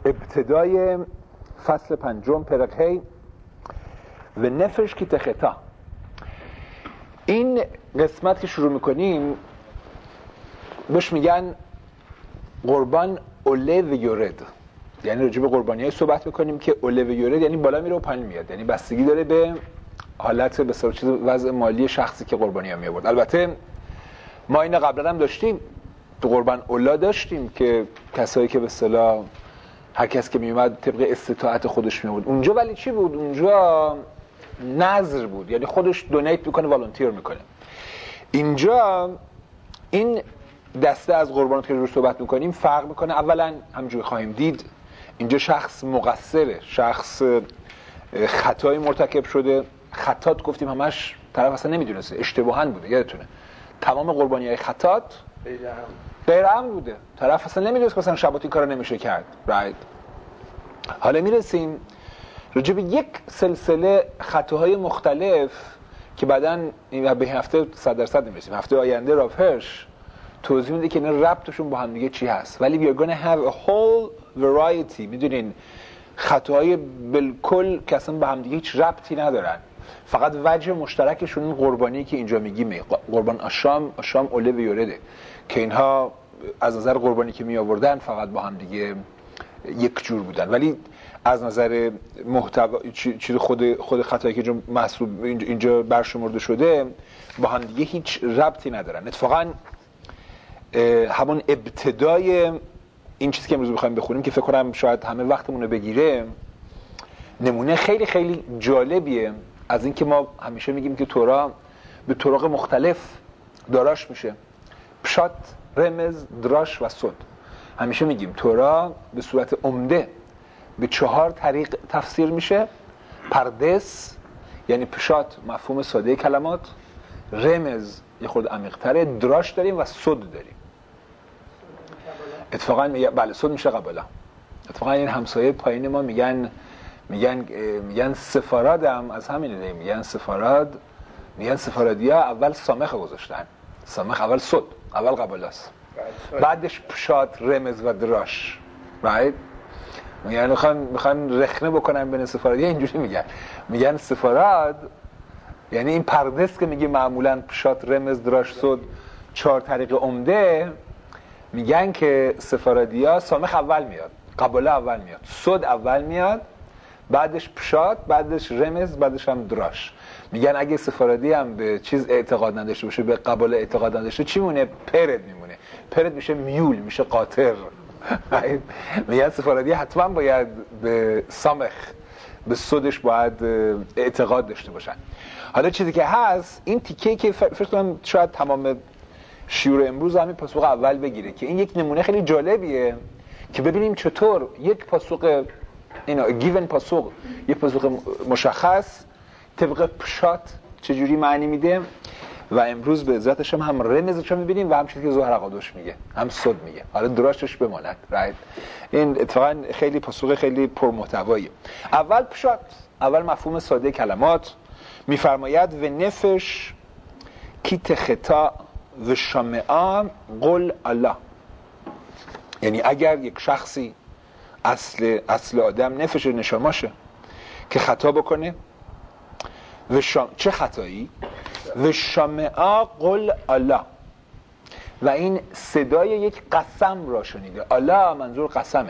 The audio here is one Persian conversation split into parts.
ابتدای فصل 5 پرق هی و نفش کی تختا. این قسمت که شروع میکنیم بهش میگن قربان اوله و یورد، یعنی راجع به قربانی‌های صحبت میکنیم که اوله و یورد یعنی بالا میره و پایین میاد، یعنی بستگی داره به حالت به صورت چیز وضع مالی شخصی که قربانی‌ها می آورد. البته ما اینو قبلا هم داشتیم، تو قربان اولا داشتیم که کسایی که به اصطلاح هر کس که می اومد طبق استطاعت خودش می آورد. اونجا ولی چی بود؟ اونجا نذر بود، یعنی خودش دونیت میکنه، والنتیر میکنه. اینجا این دسته از قربانات که روش صحبت میکنیم فرق میکنه. اولا همونجوری خواهیم دید اینجا شخص مقصره، شخص خطایی مرتکب شده. خطات گفتیم همش طرف اصلا نمیدونسته، اشتباهاً بوده. یادتونه تمام قربانی‌های خطات غیر عمد بوده، طرف اصلا نمیدونست مثلا شبات این کارو نمیشه کرد. حالا میرسیم راجع به یک سلسله خطاهای مختلف که بعداً به هفته 100% نمیرسیم. هفته آینده راف هرش توضیح میده که این ربطشون با هم دیگه چی هست. ولی we are going to have a whole variety. میدونین خطاهای بالکل که اصلا به هم دیگه هیچ ربطی ندارن، فقط وجه مشترکشون این قربانی که اینجا میگیم، قربان آشام اوله و یورده، که اینها از نظر قربانی که می آوردن فقط با هم دیگه یک جور بودن، ولی از نظر محتوا چیز خود خطایی که اینجا برشمرده شده با هم دیگه هیچ ربطی ندارن. اتفاقا همون ابتدای این چیزی که امروز بخوایم بخونیم که فکر کنم شاید همه وقتمون رو بگیره، نمونه خیلی خیلی جالبیه از این که ما همیشه میگیم که تورا به طرق مختلف داراش میشه، پشات، رمز، دراش و صد. همیشه میگیم تورا به صورت عمده به 4 طریق تفسیر میشه. پردس یعنی پشات، مفهوم ساده کلمات، رمز یه خورده عمیق‌تره، دراش داریم و صد داریم. اتفاقا بله صد میشه قباله. اتفاقا این همسایه پایین ما میگن سفاراد هم از همین دیگه، میگن سفارادیا اول سامخ گذاشتن، سامخ اول صد، اول قباله است، بعدش پشات، رمز و دراش. میگن میخوان رخنه بکنن بین سفارادیا، اینجوری میگن سفاراد یعنی این پردس که میگه معمولا پشات، رمز، دراش، صد 4 طریق عمده، میگن که سفارادیا سامخ اول میاد، قباله اول میاد، صد اول میاد، بعدش پشات، بعدش رمز، بعدش هم دراش. میگن اگه سفارادی هم به چیز اعتقاد نداشته باشه، به قباله اعتقاد نداشته، چی مونه؟ پرد میمونه. پرد میشه میول، میشه قاطر. میگن سفارادی حتما باید به سامخ، به صدش باید اعتقاد داشته باشن. حالا چیزی که هست این تیکه که فکر کنم شاید تمام شیور امروز همین پاسخ اول بگیره، که این یک نمونه خیلی جالبیه که ببینیم چطور یک پاسخ گیون پاسخ، یک پاسخ مشخص طبق پشات چجوری معنی میده، و امروز به عزتش هم رمزش رو میبینیم و هم چیزی که زهر قادوش میگه، هم صد میگه، حالا دراشتش بماند. این اتفاقا خیلی پاسخ خیلی پرمحتواییه. اول پشات، اول مفهوم ساده کلمات میفرماید و نفش کی تخطا و شامعا قل الله. یعنی اگر یک شخصی اصل آدم نفش نشاماشه که خطا بکنه و چه خطایی؟ و شامعا قل الله، و این صدای یک قسم را شنیده. الله منظور قسمه.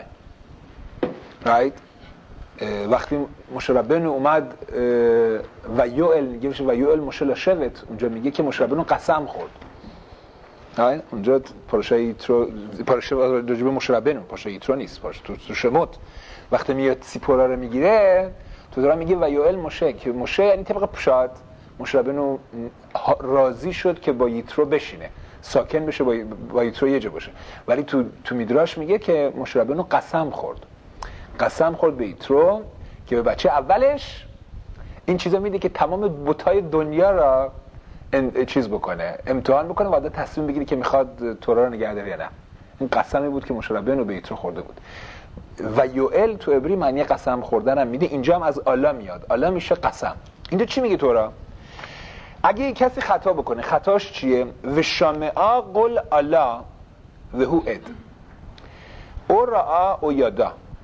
وقتی مشه ربنو اومد و یوئل مشه لشوت، اونجا میگه که مشه ربنو قسم خورد. اونجا پاراشای راجب مشه ربنو، پاراشای ایترو نیست، تو شموت وقتی میاد سیپورا رو میگیره تو دارم میگه و یوئل مشه، که مشه یعنی طبق پشاد مشه ربنو راضی شد که با یترو بشینه، ساکن بشه، با یترو یه جا باشه. ولی تو میدراش میگه که مشه ربنو قسم خورد به یترو که به بچه اولش این چیزا میده که تمام بتای دنیا را چیز بکنه، امتحان بکنه و بعد تصمیم بگیره که میخواد تورا رو نگه داره یا نه. این قسمی بود که مشه ربنو به یترو خورده بود. و یوئل تو عبری معنی قسم خوردن هم میده. اینجا هم از الله میاد، الله میشه قسم. اینجا چی میگه تورا؟ اگه کسی خطا بکنه، خطاش چیه؟ و شامعا قل الله و هو اد او رعا او یادا.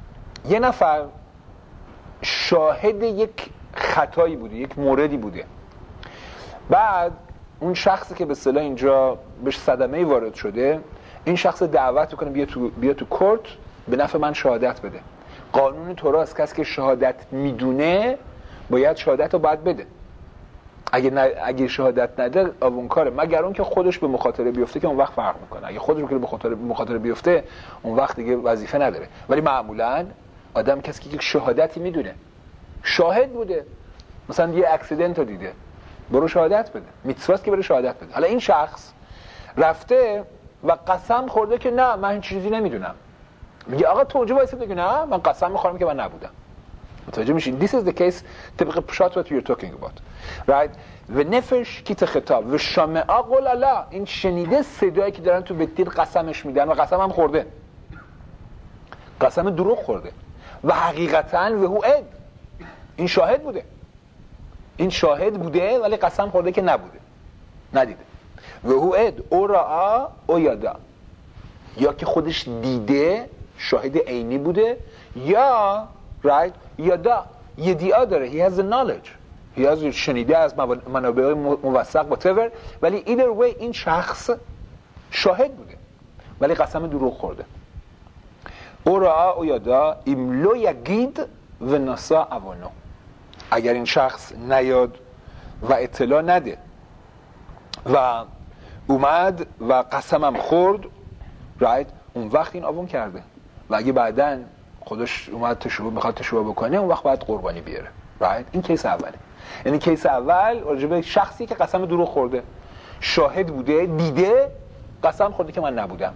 یه نفر شاهد یک خطایی بوده، یک موردی بوده، بعد اون شخصی که به اصطلاح اینجا بهش صدمه‌ای وارد شده، این شخص دعوت میکنه بیا تو کورت به نفع من شهادت بده. قانون تورا از کسی که شهادت میدونه باید شهادت رو باید بده. اگه شهادت نده آونکاره، مگر اون که خودش به مخاطره بیفته که اون وقت فرق میکنه. اگه خودش به مخاطره بیفته اون وقت دیگه وظیفه نداره. ولی معمولا آدم کسی که شهادتی میدونه، شاهد بوده، مثلا یه اکسیدنت رو دیده، برو شهادت بده. میتسواست که بره شهادت بده. حالا این شخص رفته و قسم خورده که نه من هیچ چیزی نمیدونم. میگه آقا توجه وایسید بگی نه من قسم میخورم که من نبودم. متوجه میشین؟ This is the case طبق شات what you're talking about. Right? و نفش کیت خطاب و شامعه قول الله، این شنیده صدایی که دارن تو بیت قسمش میدن و قسم هم خورده، قسم دروغ خورده و حقیقتاً و هو اد، این شاهد بوده، این شاهد بوده ولی قسم خورده که نبوده، ندیده. و هو اد او را او یادا، یا که خودش دیده شاهد عینی بوده، یا right یادا یدیا داره، he has the knowledge، he has شنیده از منابع موثق whatever، ولی either way این شخص شاهد بوده ولی قسم دروغ خورده. او را او یادا املو یگید و نسا اوانو، اگر این شخص نیاد و اطلاع نده و اومد و قسمم خورد right، اون وقت این آوون کرده. و اگه بعداً خودش اومد میخواد تشویق بکنه اون وقت باید قربانی بیاره right. این کیس اوله. یعنی کیس اول راجبه شخصی که قسم دروغ خورده، شاهد بوده، دیده، قسم خورده که من نبودم.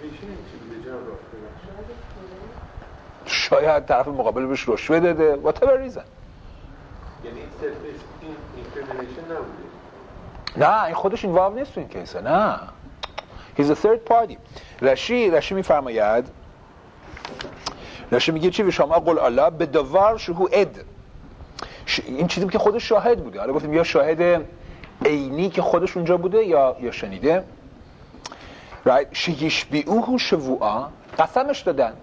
شاید طرف مقابل بهش رشوه داده whatever reason. یعنی اینکریمینیشن نبوده. نه این خودش اینوالو نیست تو این کیسه. نه he's a third party. رشی میفرماید، رشی میگه چی؟ به شما قول الله به دوار شهو اد، این چیزی که خودش شاهد بوده. حالا گفتیم یا شاهد عینی که خودش اونجا بوده یا شنیده right. شیش بیوه شوعا، قسمش دادن،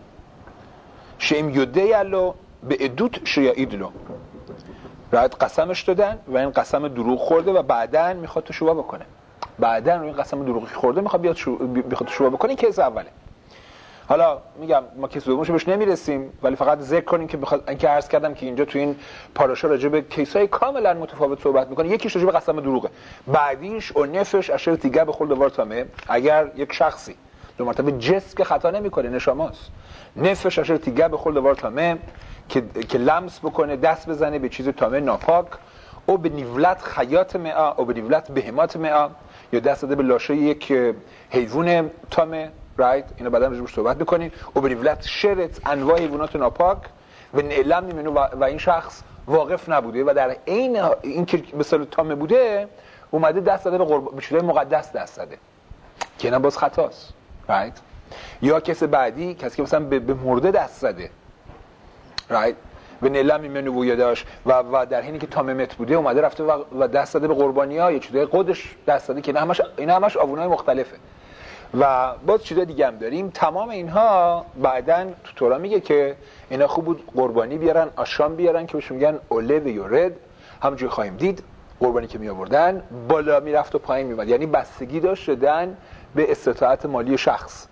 شیم یوده یلو به ادوت شیعیدلو right. قسمش دادن و این قسم دروغ خورده و بعدن میخواد تو شوبه بکنه، بعدن روی این قسم دروغی خورده میخواد بیاد شوبه بکنه. این کیس اوله. حالا میگم ما کیس دومش بهش نمیرسیم، ولی فقط ذکر کنیم که بخواد اینکه عرض کردم که اینجا تو این پاراشا راجع به کیس‌های کاملا متفاوت صحبت میکنه. یکیش راجع به قسم دروغه، بعدیش اون نفش اشر تیگه به خلد وارتامه، اگر یک شخصی دو مرتبه جسم که خطا نمیکنه نشاماست، نفش اشر تیگه به خلد وارتامه که لمس بکنه، دست بزنه به چیز تامه ناپاک، او به نیولت خیات مئا او به نیولت بهمات مئا، یا دست داده به لاشه یک حیوان تامه رایت. اینا بعدا روش صحبت می‌کنیم. او به نیولت شرط انواع حیوانات ناپاک و نعلم می‌منو و این شخص واقف نبوده و در عین این که مثلا تامه بوده اومده دست داده به چیزای مقدس دست داده که اینا باز خطاست رایت. یا کسی بعدی کسی که مثلا به مرده دست زده رایت و نعلم می‌منو یاداش و در حینی که تاممت بوده اومده رفته و دست داده به قربانی‌ها یا چیزای خودش دست داده که اینا همش آوونای مختلفه. و باز چیزای دیگه هم داریم. تمام اینها بعداً تو تورا میگه که اینا خوب بود قربانی بیارن، آشام بیارن که بهش میگن اوله و یورد. همونجوری خواهیم دید قربانی که می آوردن بالا میرفت و پایین میومد، یعنی بستگی داشت شدن به استطاعت مالی شخص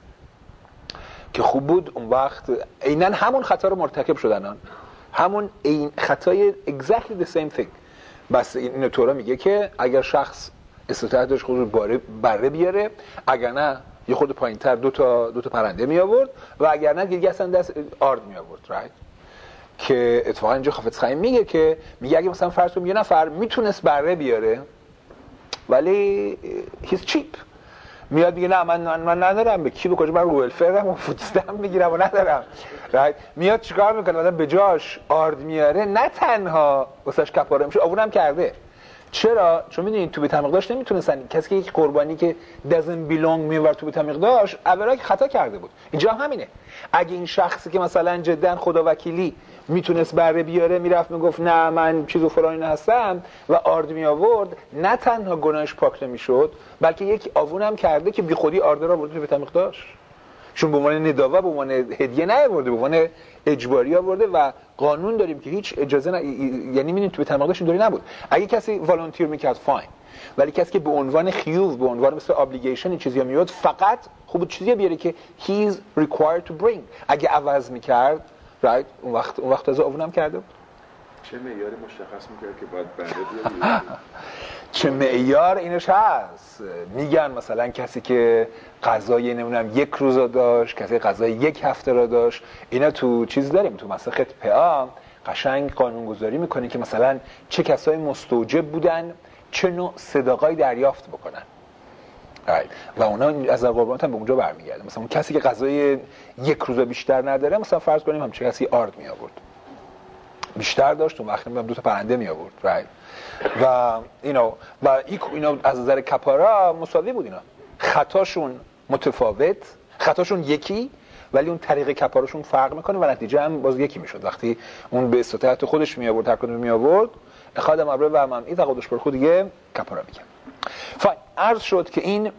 که خوب بود اون وقت عیناً همون خطا رو مرتکب شدن، همون این خطای exactly the same thing. بس این تورا میگه که اگر شخص استطاعت داشت خود رو بره بیاره، اگر نه یه خود پایین‌تر دو تا پرنده می آورد و اگر نه دیگه اصلا دست آرد می آورد رایت. که اتفاقا اینجا حافظ خیم میگه که میگه اگه مثلا فرض کنیم یه نفر میتونست بره بیاره ولی he's cheap، میاد میگه نه من ندارم، به کی بکنم، من رو ولفرم و فودستم میگیرم و ندارم رایت. میاد چیکار میکنه؟ مثلا به جاش آرد میاره، نه تنها واسش کفاره میشه، آوونم کرده. چرا؟ چون میدونید تو بیت مقداش نمیتونستن، کسی که یک قربانی که doesn't belong میور تو بیت مقداش اولا که خطا کرده بود. اینجا هم همینه. اگه این شخصی که مثلا جدا خدا وکیلی میتونست بره بیاره، میرفت میگفت نه من چیز و فلان هستم و آرد می آورد، نه تنها گناهش پاک نمیشد بلکه یک آوون هم کرده که بی خودی آرد را برده تو بیت مقداش. چون به عنوان نداوا، به عنوان هدیه نیاورده، به عنوان اجباری آورده و قانون داریم که هیچ اجازه یعنی می‌بینید تو تماقش اینطوری نبود. اگه کسی والنتیر میکرد فاین، ولی کسی که به عنوان خیوب، به عنوان مثل ابلیگیشن این چیزی میاد، فقط خوب چیزی بیاره که he is required to bring. اگه عوض میکرد right اون وقت از اونم کرده بود. چه معیاری مشخص میکرد که باید بنده بیاره؟ چه معیار اینش هست. میگن مثلا کسی که غذای نمیدونم یک روز رو داشت، کسی غذای یک هفته رو داشت. اینا تو چیز داریم، تو مسخ پا قشنگ قانونگذاری میکنه که مثلا چه کسای مستوجب بودن چه نوع صداقایی دریافت بکنن و اونا از قربانات هم به اونجا برمیگرده. مثلا کسی که غذای یک روز بیشتر نداره، مثلا فرض کنیم همچه کسی آرد می آورد، بیشتر داشت، اون وقت نمیدونم 2 تا پرنده می آورد و اینا از نظر کپارا مساوی بود. اینا خطاشون متفاوت، خطاشون یکی، ولی اون طریق کپاراشون فرق میکنه و نتیجه هم باز یکی میشد. وقتی اون به استطاعت خودش می آورد، هر کدوم می آورد، اخادم ابره و ممعی تقادش بر خود دیگه کپارا میگه. فاین، عرض شد که این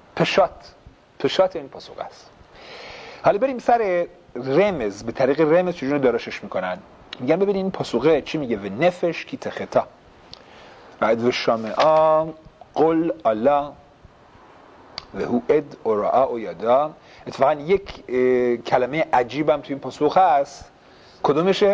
پشات این پاسخ است. حالا بریم سر رمز، به طریق رمز چجوری داراشش میکنن. میگن ببینید این پاسخه چی میگه. و نفش کی تختا بعد و شامعا قل الله و هو اد اراء و یادا. اتفاقا یک کلمه عجیبم توی این پاسخ هست. کدومشه؟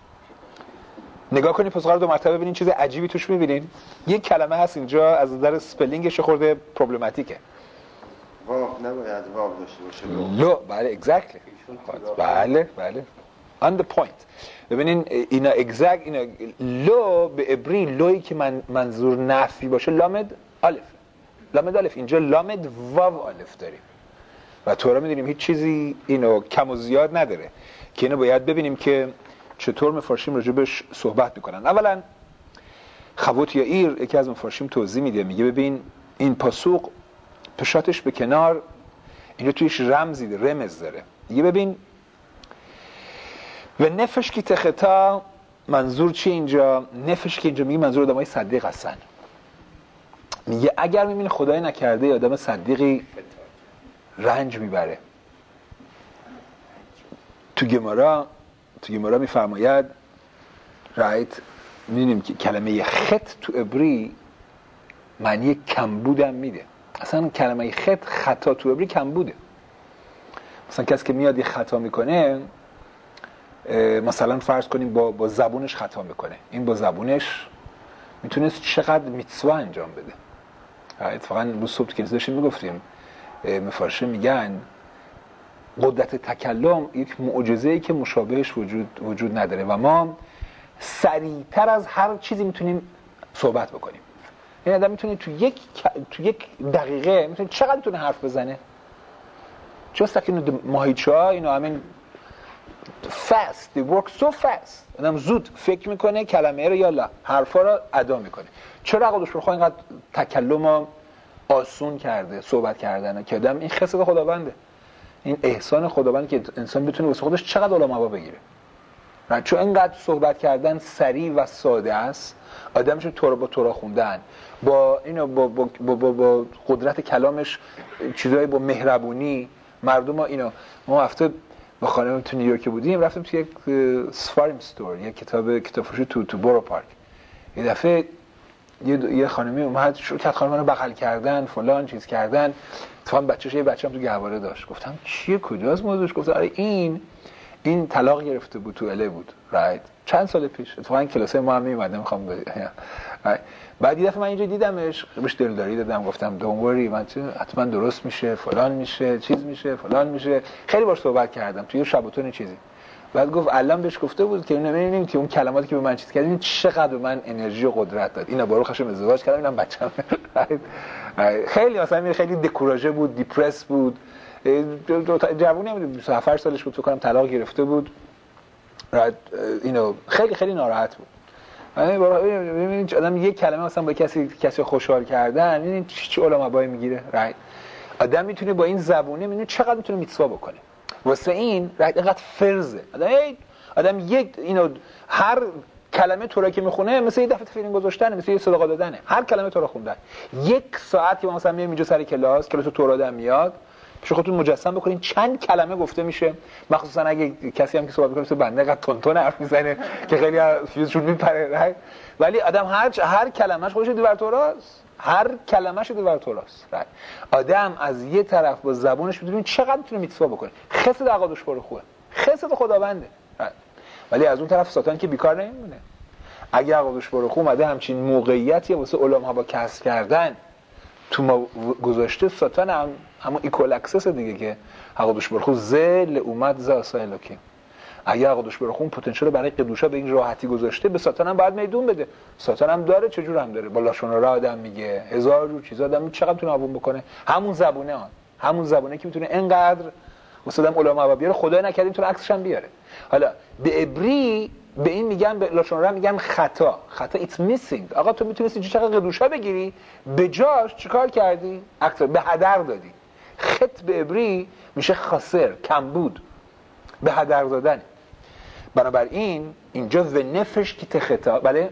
نگاه کنید پاسخ رو 2 مرتبه ببینید چیز عجیبی توش میبینید. یک کلمه هست اینجا از نظر اسپلینگش خورده پروبلماتیکه. واو نباید واو داشته باشه. لو، بله اگزکتلی، بله on the point. ببینین اینا لو به عبری لویی که منظور نفی باشه لامد الف. اینجا لامد واو الف داریم و تو را میدونیم هیچ چیزی اینو کم و زیاد نداره که اینو باید ببینیم که چطور مفارشیم راجبش صحبت میکنن. اولا خوت یائیر یکی از مفارشیم توضیح میده، میگه ببین این پاسوق پشاتش به کنار، اینو تویش رمز داره. دیگه ببین و نفش کی تختا منظور چی اینجا؟ نفش که اینجا میگه منظور آدمای صدیق هستن. میگه اگر میبینی خدای نکرده آدم صدیقی رنج میبره. تو گمارا میفرماید میدونیم که کلمه خط تو عبری معنی کمبودم میده. اصلا کلمه خطا تو عبری کمبوده. مثلا کسی که میاد یه خطا میکنه، مثلا فرض کنیم با زبونش خطا میکنه، این با زبونش میتونست چقدر میتسوا انجام بده. اتفاقا روز صبح که داشتیم میگفتیم مفارشه میگن قدرت تکلم یک معجزه‌ای که مشابهش وجود نداره و ما سریعتر از هر چیزی میتونیم صحبت بکنیم. این آدم میتونه تو یک دقیقه میتونه چقدر میتونه حرف بزنه. just like ماهیچه‌ها اینا همین fast they work so fast. آدم زود فکر میکنه، کلمه رو یا حرفا رو ادا میکنه. چرا قدوش برخواه اینقدر تکلم آسون کرده صحبت کردن که آدم این خصلت خداونده، این احسان خداوند که انسان بتونه واسه خودش چقدر علما بگیره. چون اینقدر صحبت کردن سریع و ساده است، آدمش با تورا خوندن با اینو با قدرت کلامش چیزایی با مهربونی مردم ما هفته با خانم تو نیویورک بودیم، رفتیم تو یک سفاریم استور، یک کتاب فروشی تو بورو پارک. یه دفعه یه خانمی اومد شروع کرد خانم منو بغل کردن، فلان چیز کردن. اتفاقا یه بچه‌م تو گهواره داشت. گفتم چیه، کجاست موضوعش؟ گفت آره این طلاق گرفته بود، تو اله بود چند سال پیش. اتفاقا کلاسای ما هم میومد، نمیخوام بعد یه دفعه من اینجا دیدمش، بهش دلداری دادم، گفتم دونوری من حتما درست میشه، فلان میشه، چیز میشه، فلان میشه. خیلی باهاش صحبت کردم توی شباتون چیزی. بعد گفت علم بهش گفته بود که ببینیم که اون کلماتی که به من چیز کردین چقدر به من انرژی و قدرت داد. اینا بارو خشم ازدواج کردم، اینم بچه‌م. خیلی مثلا خیلی دکوراژه بود، دیپرس بود. جوونی هم 27 سالش بود، فکر کنم طلاق گرفته بود. خیلی ناراحت بود. ببینید آدم یک کلمه مثلا با کسی خوشحال کردن، ببینید چه علمایی میگیره. آدم میتونه با این زبونه ببینید چقدر میتونه میتسوا بکنه. واسه این اینقدر فرضه. آدم هر کلمه تورا که میخونه مثل یه دفعه فیلم گذاشتنه، مثل یه صدقه دادنه. هر کلمه تورا خوندن. 1 ساعت که مثلا میام اینجا سر کلاس تورا دادن میاد، پیش خودتون مجسم بکنین چند کلمه گفته میشه، مخصوصا اگه کسی هم که صحبت میکنه مثل بنده قد تونتون حرف میزنه که خیلی فیوزشون میپره، ولی آدم هر کلمه‌اش خودش دیور توراست، هر کلمه‌ش دیور توراست. آدم از یه طرف با زبونش میتونه چقدر میتونه میتوا بکنه، خسد عقادش برو خوبه، خسد خداونده، ولی از اون طرف ساتان که بیکار نمیمونه. اگه عقادش برو خوب اومده همچین موقعیتی واسه علما با کسب کردن تو ما گذاشته، ساتان همون ایکوال اکسس دیگه که عقادش برو خوب زل اومد زاسایل که اگه عقادش برو خوب پتانسیل برای قدوشا به این راحتی گذاشته، به ساتان هم باید میدون بده. ساتان هم داره، چجور هم داره، با لاشون آدم میگه هزار جور چیزا، آدم چقدر میتونه عوام بکنه، همون زبونه که میتونه اینقدر واسه آدم علما بیاره، خدای نکرده میتونه عکسش هم بیاره. حالا به عبری به این میگن، به لاشون میگن خطا ایتس میسینگ. آقا تو میتونستی چقدر قدوشا بگیری، به جاش چیکار کردی؟ اکثر به هدر دادی. خط به عبری میشه خاسر، کمبود، به هدر دادن. بنابراین اینجا و نفش کی تخطا، بله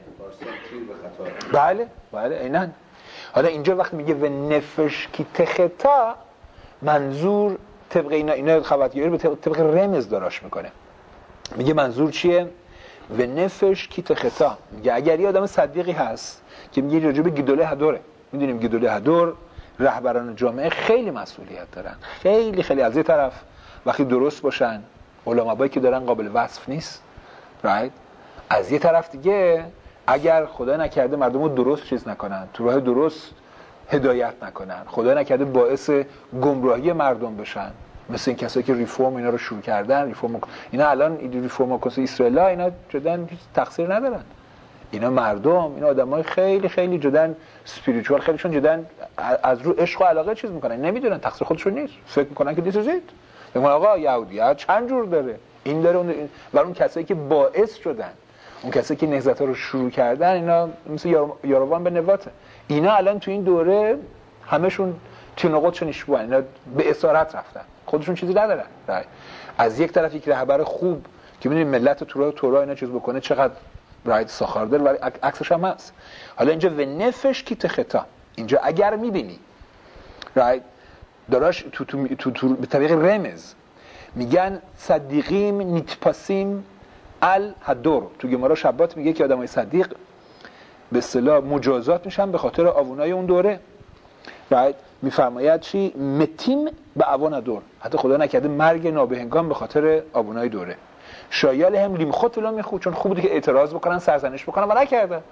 بله عیناً. حالا اینجا وقتی میگه و نفش کی تخطا، منظور طبق اینا خبرگیری به طبق رمز داراش میکنه. میگه منظور چیه؟ و نفش کی تخطا، میگه اگر یه آدم صدیقی هست که میگه راجع به گیدوله هدوره، میدونیم گیدوله هدور رهبران جامعه خیلی مسئولیت دارن، خیلی از یه طرف وقتی درست باشن، علماءایی که دارن قابل وصف نیست، رایت، از یه طرف دیگه اگر خدا نکرده مردم رو درست چیز نکنن، تو راه درست هدایت نکنن، خدا نکرده باعث گمراهی مردم بشن، مثل این کسایی که ریفورم اینا رو شروع کردن، اینا الان ریفورم کسی اسرائیل اینا جدن تقصیر ندارن، اینا مردم، اینا آدمای خیلی جدن اسپریچوال، خیلیشون جدن از رو عشق و علاقه چیز میکنن، نمیدونن تقصیر خودشون نیست، فکر میکنن که دیسوزید، میگن آقا یهودیت چند جور داره، این داره اون، و اون کسایی که باعث شدن، اون کسایی که نهضت‌ها رو شروع کردن، اینا مثل یاروان به نواته، اینا الان تو این دوره همشون تینوقاتشون اشبوهن، اینا به اسارت رفتن، خودشون چیزی ندارن. از یک طرف یک رهبر خوب که می‌دونید ملت تورا اینا چیز بکنه چقدر رایت ساخار داره، ولی عکسش هم هست. حالا اینجا و نفش کی تخطا، اینجا اگر می‌بینی رایت داراش تو به طریق رمز میگن صدیقیم نیتپاسیم الهدور، تو گمارا شبات میگه که آدمای صدیق به اصطلاح مجازات میشن به خاطر آوونای اون دوره، رایت، میفرماید چی؟ متیم به اوان دور، حتی خدا نکرده مرگ نابهنگام به خاطر آوونای دوره. شایال هم لیمخوت ولا میخود، چون خوب بوده که اعتراض بکنن، سرزنش بکنن و نکردن.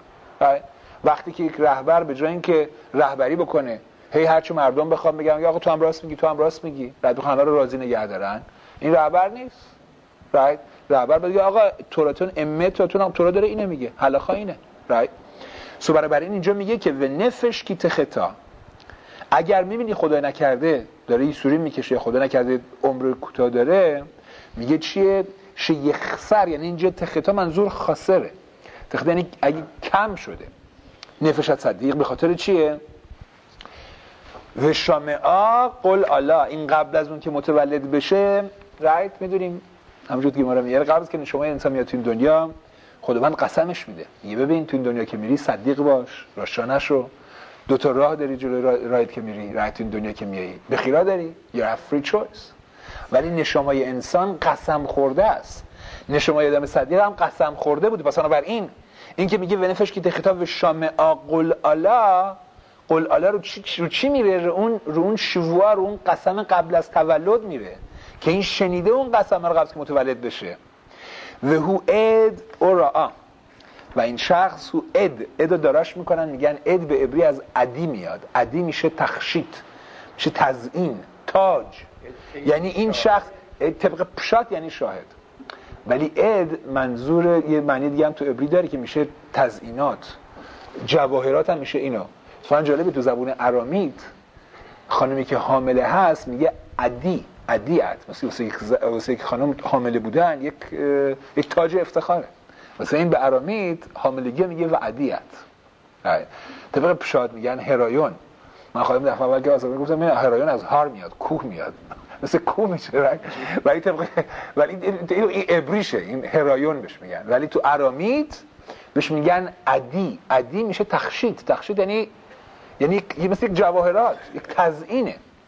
وقتی که یک رهبر به جای اینکه رهبری بکنه هرچی مردم بخوام بگن آقا تو هم راست میگی بعد همه رو راضی نگه دارن، این رهبر نیست. رایت، رهبر بگه آقا توراتون امتتون هم تورا داره اینو میگه، حلاخا اینه. رایت، سو برای اینجا میگه که و نفش کی تخطا، اگر میبینی خدا نکرده داره این سوری میکشه، خدا نکرده عمر کوتاه داره، میگه چیه؟ شیخسر، یعنی اینجا تخطا منظور خاسره، تخطا یعنی اگه کم شده. نفشت صدیق به خاطر چیه؟ و شامعا قل الله، این قبل از اون که متولد بشه، رایت، میدونیم همونجور که ما میگه قبل از که شما انسان میاد تو این دنیا خداوند قسمش میده، میگه ببین تو این دنیا که میری صدیق باش، راشانه شو، دو تا راه داری جلوی راهت که میری، رایت، تو این دنیا که میایی بخیرا داری، you have free choice. ولی نشمای انسان قسم خورده است، نشمای آدم صدیق هم قسم خورده بوده. پس بنابراین این که میگه ونفش کی خطاب و شامع قل الا، قل الا رو چی میره؟ رو اون شووا، رو اون قسم قبل از تولد میره که این شنیده اون قسم رو قبل از که متولد بشه. و هو اد اورا، و این شخص هو اد داراش میکنن، میگن اد به عبری از عدی میاد، عدی میشه تخشیت، میشه تزیین، تاج، یعنی این شخص طبق پشات یعنی شاهد، ولی اد منظور یه معنی دیگه هم تو عبری داره که میشه تزیینات، جواهرات هم میشه اینا. مثلا جالبه تو زبون آرامیت خانمی که حامله هست میگه عدیت، مثلا یک خانم حامله بودن یک تاج افتخاره، مثلا این به آرامیت حاملگی میگه و عدیت. طبق پشات میگن هرایون. من خواهیم دفعه اول که آسابه گفتم هرایون از هار میاد، کوه میاد، مثل کوه میشه، ولی این عبریشه، این هرایون بهش میگن، ولی تو آرامیت بهش میگن عدی میشه تخشیت یعنی مثل یک جواهرات، یک تزیینه.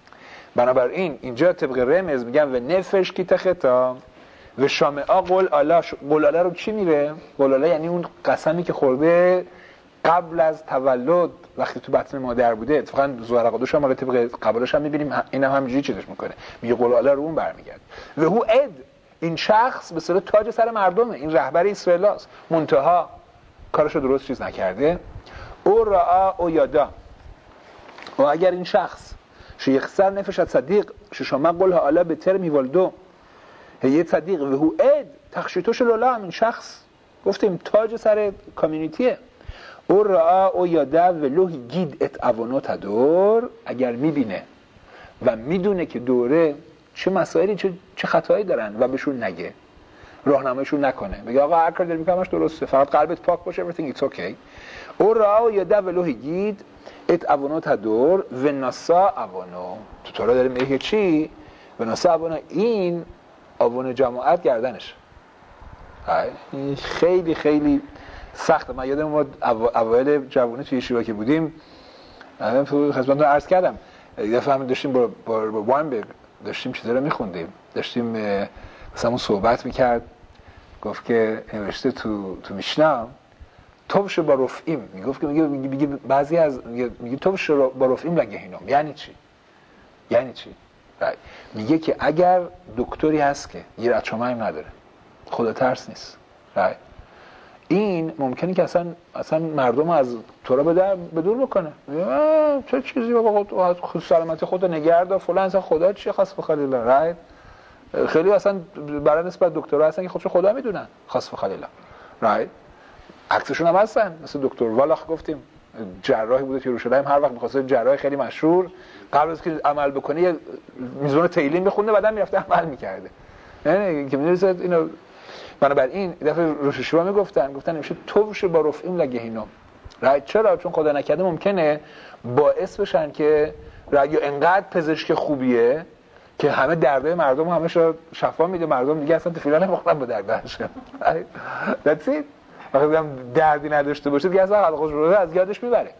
بنابراین اینجا طبق رمز میگن و نفش کی تختا و شامعا قول آلا. قول آلا رو کی میره؟ قول آلا یعنی اون قسمی که خورده قبل از تولد وقتی تو بطن مادر بوده. اتفاقا زهر قدوش هم طبق قبالش هم میبینیم این هم همینجوری چیزش میکنه، میگه قول آلا رو اون برمیگرد. و هو اد، این شخص به صورت تاج سر مردمه، این رهبر اسرائیل است، منتها کارشو درست چیز نکرده. او را او یادا، و اگر این شخص شیخسر نفشت صدیق ششما قول آلا به تر میوالدو هیه صدیق و هو اد تخشیتوش لولا، این شخص گفتیم تاج سر کامیونیتیه. او را او یاده ولوه گید ات اوانو تدور، اگر میبینه و میدونه که دوره چه مسائلی چه خطایی دارن و بهشون نگه، راهنماییشون نکنه، بگه آقا هر کاری داری میکنمش درسته، فقط قلبت پاک باشه، everything it's okay. او را او یاده ولوه گید ات اوانو تدور و ناسا اوانو، تو تورا داریم میگه چی؟ و ناسا اوانو، این اوان جماعت گردنش. خیلی خیلی سخته. من یادم اومد اوایل جوانی توی یشیوا که بودیم، من تو خدمتتون عرض کردم، یه دفعه هم داشتیم با واینبرگ داشتیم چیزا رو می‌خوندیم، داشتیم مثلا اون صحبت می‌کرد، گفت که نوشته تو میشنا توبش با رفعیم، میگفت که میگه بعضی از میگه توبش با رفعیم لگهینم. یعنی چی؟ یعنی چی؟ میگه که اگر دکتری هست که یه رچومایم نداره، خدا ترس نیست، این ممکنه که اصلا مردم از تورا به دور بکنه. چه چیزی بابا، خود سلامتی خودت نگه دار فلان، اصلا خدا چیه خاص بخلیلا. خیلی اصلا برای نسبت دکترها هستن که خودشو خدا میدونن، خاص بخلیلا. عکسشون هم هستن، مثل دکتر والاخ گفتیم، جراحی بوده که یروشلایم، هر وقت می‌خواسته جراح خیلی مشهور قبل از که عمل بکنه یه میزبان تیلین بخونه، بعدن میرفته عمل می‌کرده. یعنی که می‌دونید اینو. بنابراین دفعه روش یشوع میگفتن نمیشه توش با رفعیم لگهینم. چرا؟ چون خدا نکرده ممکنه باعث بشن که یا انقدر پزشک خوبیه که همه دردای مردم همش رو شفا میده، مردم دیگه اصلا تفیلا نمیخورن با دردشون. That's it. وقتی هم دردی نداشته باشه دیگه اصلا خودش رو از یادش میبره.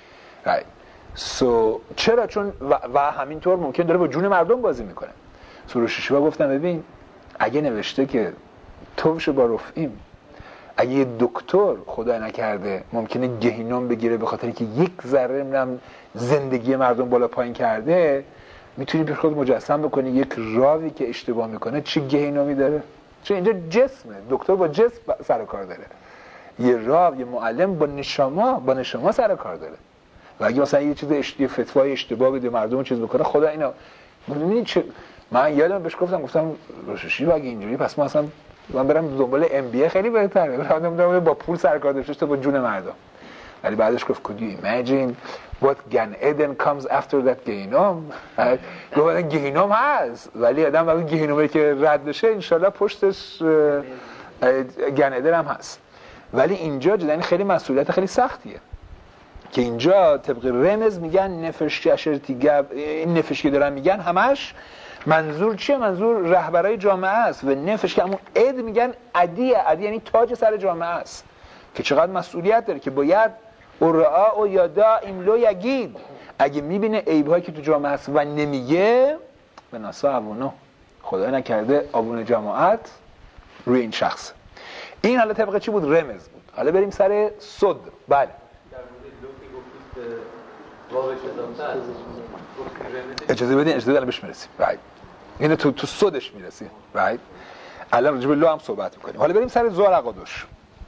چرا؟ چون و همینطور ممکن داره با جون مردم بازی میکنه. روش یشوع گفتن ببین اگه نوشته که توش با رفعیم، اگه یه دکتر خدا نکرده ممکنه گهینم بگیره به خاطر که یک ذره نم زندگی مردم بالا پایین کرده، میتونی به خود مجسم بکنی یک راوی که اشتباه میکنه چه گهینمی داره. چون اینجا جسمه، دکتر با جسم سر کار داره، یه راو، یه معلم با نشما سر کار داره. و اگه مثلا یه چیز فتوای اشتباه بده مردم چیز بکنه، خدا اینا ببینید چه. من یادم بهش گفتم روششی اگه اینجوری پس من برم دنبال MBA خیلی بهتره، برم با پول سرکار داشته تا با جون مردم. ولی بعدش گفت could you imagine what Gan Eden comes after that گهینم. گفت گهینم هست ولی آدم وقتی گهینمی که رد بشه انشالله پشتش گن ادن هم هست. ولی اینجا جدن خیلی مسئولیت خیلی سختیه که اینجا طبق رمز میگن نفشی اشرتیگب، این نفشی دارن میگن همش منظور چیه؟ منظور رهبرای جامعه است. و نفش که همون اد میگن عدیه یعنی تاج سر جامعه است که چقدر مسئولیت داره که باید اورعا او یادا ایملو یگید، اگه میبینه عیب‌هایی که تو جامعه هست و نمیگه، به ناسا اوونو، خدا نکرده آوون جماعت روی این شخص. این حالا طبق چی بود؟ رمز بود. حالا بریم سر صد. بله اجازه بدین الان بهش میرسیم. اینو تو صدش میرسیم. الان راجع به لو هم صحبت میکنیم. حالا بریم سر زوار اقادوش.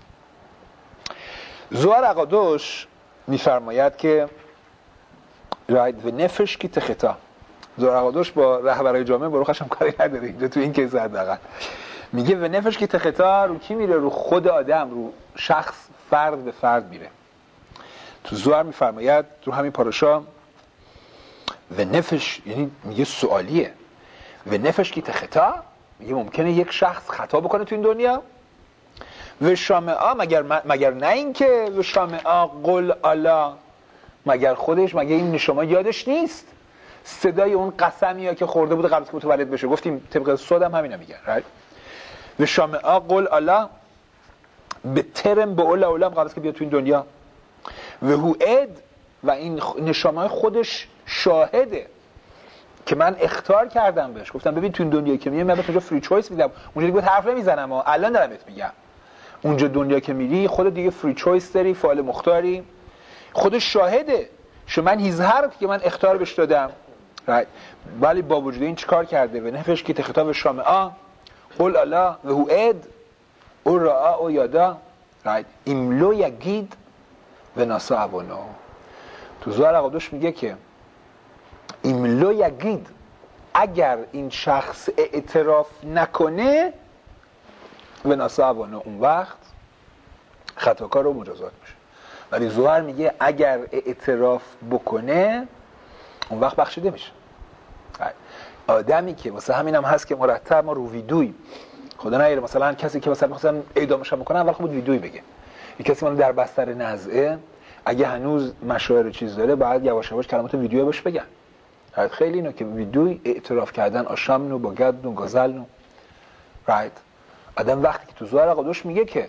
زوار اقادوش میفرماید که و نفش کی تختا. زوار اقادوش با رهبرای جامعه بروخش هم کاری نداره اینجا تو این کیس حداقل. میگه و نفش کی تختا رو کی میره؟ رو خود آدم، رو شخص، فرد به فرد میره. تو زوار میفرماید تو همین پاراشا و نفش، یعنی میگه سوالیه، و نفش کی تختا، میگه ممکنه یک شخص خطا بکنه تو این دنیا. و شامعا مگر نه این که و شامعا قل الا، مگر خودش مگر این نشما یادش نیست صدای اون قسمی که خورده بود قبل از که متولد بشه. گفتیم طبق صد هم همینا میگن. و شامعا قل الا به ترم به اولا اولم قبل از که بیاد تو این دنیا. و هو اد، و این نشامه خودش شاهده. که من اخطار کردم بهش، گفتم ببین تو این دنیایی که میری من بهت اونجا فری چویس میدم، اونجا دیگه حرف نمیزنم الان دارم بهت میگم. اونجا دنیا که میری خودت دیگه فری چویس داری، فعال مختاری، خودش شاهده شو من هیزهر که من اخطار بهش دادم. ولی با وجود این چیکار کرده؟ و نفش که خطاب شامعه قول الله و هو اد او را او یادا ایملو یگید و ناسا اوانو. تو زوار اقادوش میگه که ایملو یگید، اگر این شخص اعتراف نکنه و ناسا اوانو، اون وقت خطاکار رو مجازات میشه. ولی زوار میگه اگر اعتراف بکنه اون وقت بخشیده میشه. آدمی که واسه همین هم هست که مرتب ما رو ویدوی خدا نیاره مثلا کسی که مثلا اعدامش میکنه اول خود ویدوی بگه. یک کسی من در بستر نزعه اگه هنوز مشاعر چیز داره بعد یواش یواش کلمات ویدیو بهش بگن. خیلی اینو که ویدوی اعتراف کردن آشامنو با گدنو گازلنو آدم وقتی که تو زوار قدوش میگه که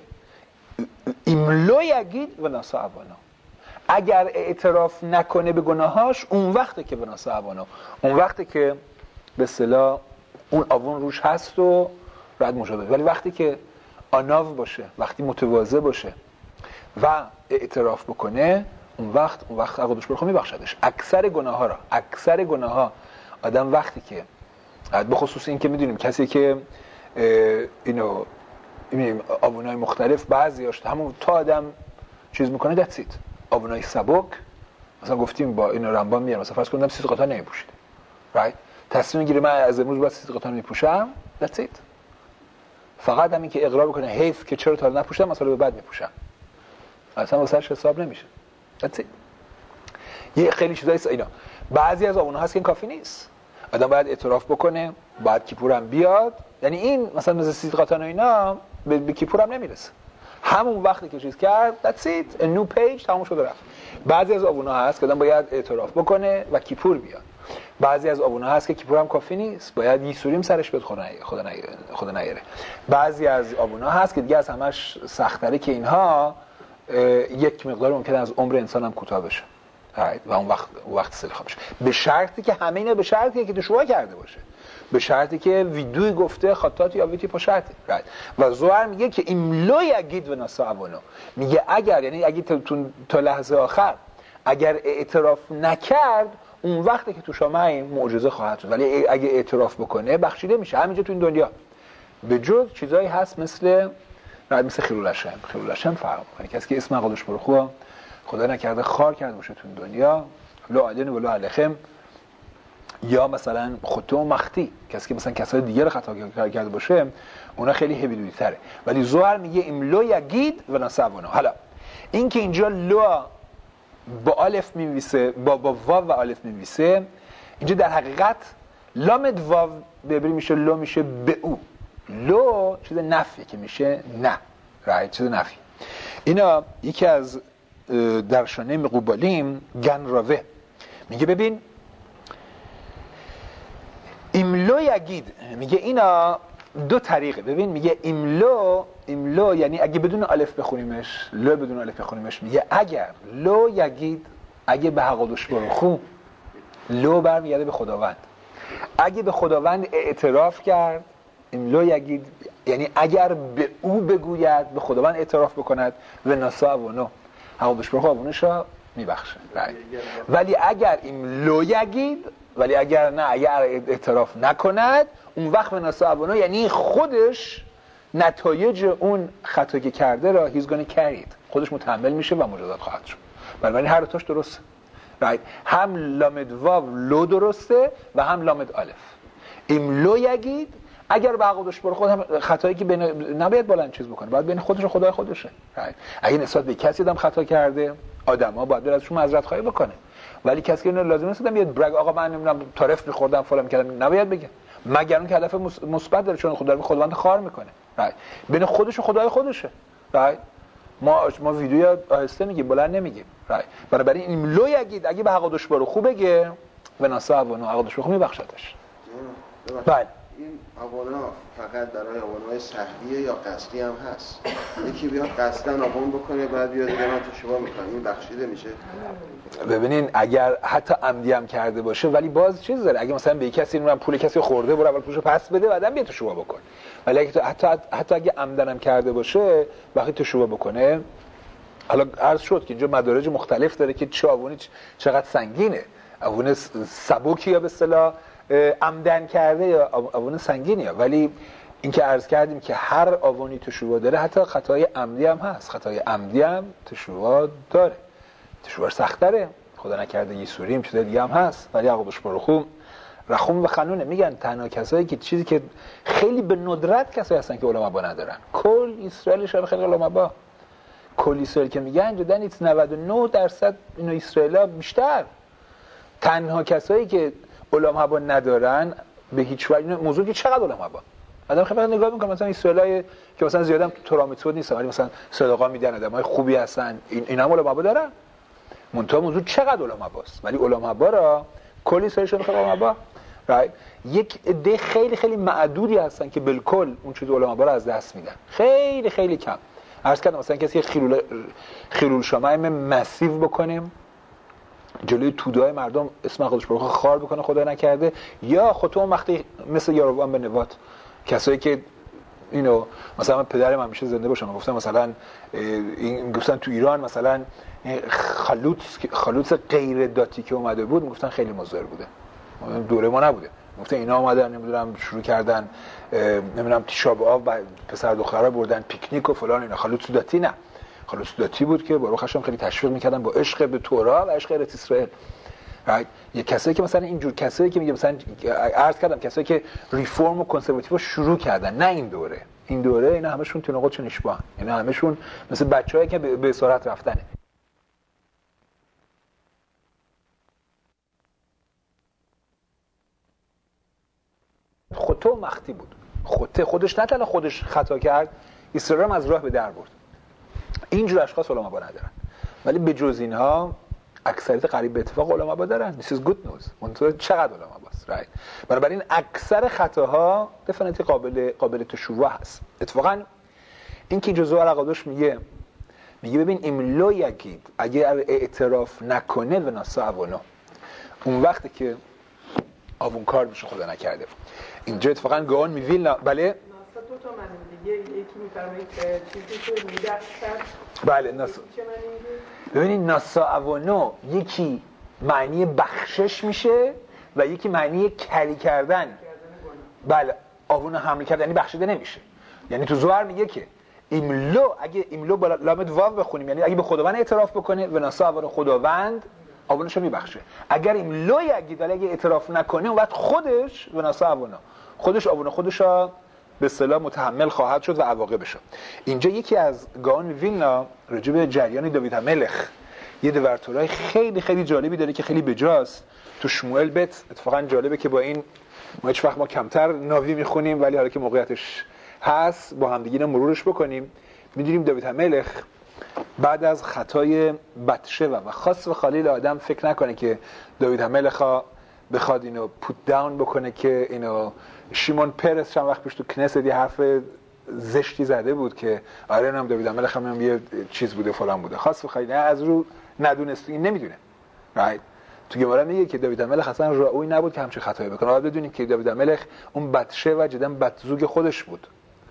ایملو یگید و ناسا اوانو، اگر اعتراف نکنه به گناهاش اون وقته که به ناسا اوانو، اون وقته که به اصطلاح اون آوون روش هست و رد مجازات. ولی وقتی که آناو باشه، وقتی متواضع باشه و اعتراف بکنه اون وقت قدوش برخو میبخشدش اکثر گناه ها آدم وقتی که به خصوص این که میدونیم کسی که اینو می‌بینیم آوونای مختلف بعضیاش همون تا آدم چیز میکنه دتسیت، آوونای سبک مثلا گفتیم با اینو رمبان میارم مثلا فرض کنم سیز قطعا نمیپوشیده تصمیم میگیره من از امروز باید سیز قطعا میپوشم دتسیت، فقط همین که اقرار بکنه حیف که چرا تا حالا نپوشیدم مثلا به بعد میپوشم اصلا واسهش حساب نمیشه دتسیت. یه خیلی چیزایی اینا بعضی از آوونا هست که این کافی نیست، آدم باید اعتراف بکنه، بعد کیپور هم بیاد، یعنی این مثلا سیز قطعا و اینا به کیپور هم نمیرسه، همون وقتی که چیز کرد that's it a new page تموم شد رفت. بعضی از آوونا هست که آدم باید اعتراف بکنه و کیپور بیاد، بعضی از آوونا هست که کیپور هم کافی نیست، باید یسوریم سرش بیاد خدا نیاره. بعضی از آوونا هست که دیگه از همش سخت‌تره که اینها یک مقدار ممکنه از عمر انسان هم کوتاه بشه و اون وقت سلخا بشه، به شرطی که همه اینا به شرطی که تو شروع کرده باشه، به شرطی که ویدوی گفته خطاتی یا ویتی پشرطی و زوار میگه که ایملو یگید و ناسا اوانو، میگه اگر یعنی اگه تا لحظه آخر اگر اعتراف نکرد اون وقتی که تو شامعه معجزه خواهد شد، ولی اگه اعتراف بکنه بخشیده میشه همینجا تو این دنیا. به جز چیزایی هست مثل خیرولشم فرق میکنه، کسی که اسم قدوش برخو خدا نکرده خار کرده باشه تو این دنیا لا علن و لا علخم، یا مثلا خطه و مختی کسی که مثلا کسای دیگه رو خطا کرده باشه اونا خیلی هویدویی تره. ولی زوهر میگه ایملو یگید و ناسوانو. حالا این که اینجا لو با الف می‌نویسه با واو و الف می‌نویسه، اینجا در حقیقت لامد واو به عبری میشه لو، میشه به او. لو چیز نفی که میشه نه چیز نفی. اینا یکی از درشانه مقوبالیم گنراوه میگه ببین ایملو یگید، میگه اینا دو طریقه. ببین میگه ایملو یعنی اگه بدون الف بخونیمش، لو بدون الف بخونیمش، میگه اگر لو یگید، اگه به حقادوش برخو لو برمیگرده به خداوند، اگه به خداوند اعتراف کرد ایملو یگید یعنی اگر به او بگوید، به خداوند اعتراف بکند و ناسا و حقادوش برخو آوونش را میبخشه. ولی اگر ایملو یگید، ولی اگر نه، اگر اعتراف نکند اون وقت به ناسا اوانو یعنی خودش نتایج اون خطا که کرده را he's gonna carry it، خودش متحمل میشه و مجازات خواهد شد. بنابراین هر دوتاش درسته، هم لامد واو لو درسته و هم لامد الف. ایملو یگید اگر به حقوقش برو خود خطایی که نباید بلند چیز بکنه، باید بین خودش و خدای خودشه. اگه نسبت به کسی آدم خطا کرده، آدم‌ها باید ازشون معذرت خواهی بکنه، ولی کسی که اینو لازم نیست بیاد برگ آقا من نمیدونم طرف می‌خوردم فلان کردم، نباید بگه، مگر اون که هدف مثبت داره، چون خداوند خار میکنه. بین خودش و خدای خودشه. ما ویدیو آهسته میگیم، بلند نمیگیم. بنابراین این لو یگید اگه به حقادوش برو خوب بگه و ناسا و حقادوش برو میبخشدش. بله این آوانا فقط برای آوانای سهلیه یا قصدی هم هست؟ یکی بیاد قصدن آوان بکنه بعد بیاد دیگه من تشابه میکنم، این بخشیده میشه؟ ببینین اگر حتی عمدی هم کرده باشه ولی باز چیز داره، اگه مثلا به کسی اینم پول کسی خورده برو اول پولشو پس بده بعدم بیا تشابه بکن. ولی اگه حتی اگه عمدن هم کرده باشه وقتی تشابه بکنه، حالا عرض شد که اینجا مدارج مختلف داره که چه آوانی چقدر سنگینه، آوان سبکی یا به اصطلاح عمدن کرده یا آوان سنگینه. ولی این که عرض کردیم که هر آوانی تشابه داره، حتی خطای عمدی هم هست، خطای عمدی هم تشابه داره، تشابه سخت‌تره، خدا نکرده یه سوری هم چیز دیگه هم هست. ولی یعقوبش برخوم رخوم و خنونه میگن تنها کسایی که چیزی که خیلی به ندرت کسایی هستن که علما با ندارن، کل اسرائیل شب خیلی علما با، کل اسرائیل که میگن جدن 99% اینو اسرائیل‌ها بیشتر، تنها کسایی که علما با ندارن به هیچ وجه. موضوع که چقدر علما با آدم خیلی نگاه میکنه، مثلا اسرائیلای که مثلا زیادم تو ترامیتود نیستن ولی مثلا صدقه میدن، آدمای خوبی هستن، اینا هم علما با دارن. منتها موضوع چقدر علما باست، ولی علما با را کلی سرشون خیلی علما با یک عده خیلی خیلی معدودی هستن که بالکل اون چیز علما با رو از دست میدن، خیلی خیلی کم. عرض کردم مثلا کسی خیلول شمع مسیو بکنیم جلوی توده‌های مردم اسم خودش رو خار بکنه خدا نکرده، یا خودتون وقتی مثل یاروان به نوات کسایی که اینو مثلا من پدرم همیشه زنده باشم گفتم مثلا این گفتن تو ایران مثلا خلوص غیر داتی که اومده بود میگفتن خیلی مضر بوده، دوره ما نبوده، گفتن اینا اومدن نمیدونم شروع کردن نمیدونم تیشاب آب و پسر دخترها بردن پیکنیک و فلان، اینا خلوص داتی نه، خلوص داتی بود که باروخ هم خیلی تشویق میکردن با عشق به تورات و عشق ارت اسرائیل. یه کسایی که مثلا اینجور کسایی که میگه مثلا عرض کردم کسایی که ریفرم و کنسرواتیو شروع کردن، نه این دوره اینا همشون تناقض چون اشباح، اینا همشون مثل بچه‌ای که به اسارت رفتنه. خطو مختی بود، خودش نه تنها خودش خطا کرد، اسرائیل هم از راه به در برد. اینجور اشخاص علما با ندارن، ولی به جز اینها اکثریت قریب به اتفاق علما با دارن. This is good news. منتها چقدر علما باست، right؟ بنابراین اکثر خطاها دفنیتی قابل تشویع هست. اتفاقا این که جزء عقادش میگه ببین املو یکید اگر اعتراف نکنه و ناسا اوانو، اون وقتی که آوون کار میشه خدا نکرده. اینجا اتفاقا گاون میویل بله ناسا دو تا معنی دیگه، یکی میفرمایید چیزی که میدخشد، بله ناسا، ببینید ناسا اوانو یکی معنی بخشش میشه و یکی معنی کری کردن. بله آوونو حمل کردن یعنی بخشیده نمیشه. یعنی تو زوار میگه که ایملو، اگه ایملو با لامد واو بخونیم یعنی اگه به خداوند اعتراف بکنه و ناسا اوانو خداوند آوونشو میبخشه. اگر ایملو یگید ولی اگه اعتراف نکنه اون وقت خودش و ناسا اوانو خودش آوونو خودشا به اصطلاح متحمل خواهد شد و عواقبش. اینجا یکی از گاون ویلنا راجع به جریان داوید ملخ یه دورتورای خیلی خیلی جالبی داره که خیلی بجاست تو شموئل بت. اتفاقا جالبه که با این ما هیچ وقت ما کمتر ناوی میخونیم ولی حالا که موقعیتش هست با هم دیگه مرورش بکنیم. میدونیم داوید ملخ بعد از خطای بتشبه و خاص و خالی آدم فکر نکنه که داوید ملخ بخواد اینو پوت داون بکنه که اینو شیمون پرس چند وقت پیش تو کنست یه حرف زشتی زده بود که آره اینم داوید ملخ هم یه چیز بوده فلان بوده، خاص و خالی نه از رو ندونست، این نمیدونه رایت. تو گمارا میگه که داوید ملخ اصلا راوی نبود که همچین خطایی بکنه. باید بدونید که داوید ملخ اون بتشه و جدا بدزوگ خودش بود،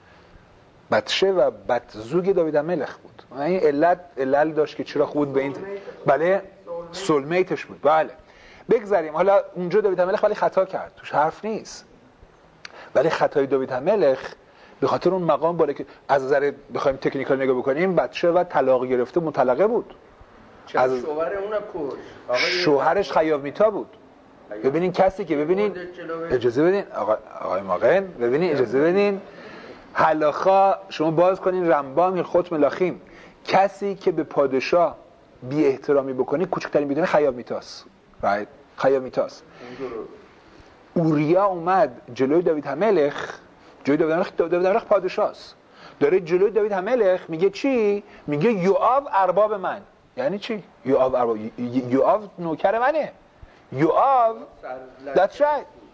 بتشه و بدزوگ داوید ملخ بود. این علل داشت که چرا خوب به این بله سولمیتش بود. بله بگذاریم حالا اونجا داوید ملخ ولی خطا کرد توش حرف نیست، ولی خطای داوید ملخ به خاطر اون مقام بالا که از نظر بخوایم تکنیکال نگاه بکنیم بچه و طلاق گرفته مطلقه بود، از شوهر اون کش شوهرش خیاب میتا بود. ببینین کسی که ببینین اجازه بدین آقای ماقن ببینین اجازه بدین حلاخا شما باز کنین رمبام الخط ملاخیم، کسی که به پادشاه بی احترامی بکنی کوچکترین بدون خیاب میتاست، رایت خیاب میتاست. اوریا اومد جلوی داوید ملخ، داوید ملخ پادشاهست، داره جلوی داوید ملخ میگه چی؟ میگه یوآب ارباب من. یعنی چی؟ یوآب نوکر منه. یوآب that's right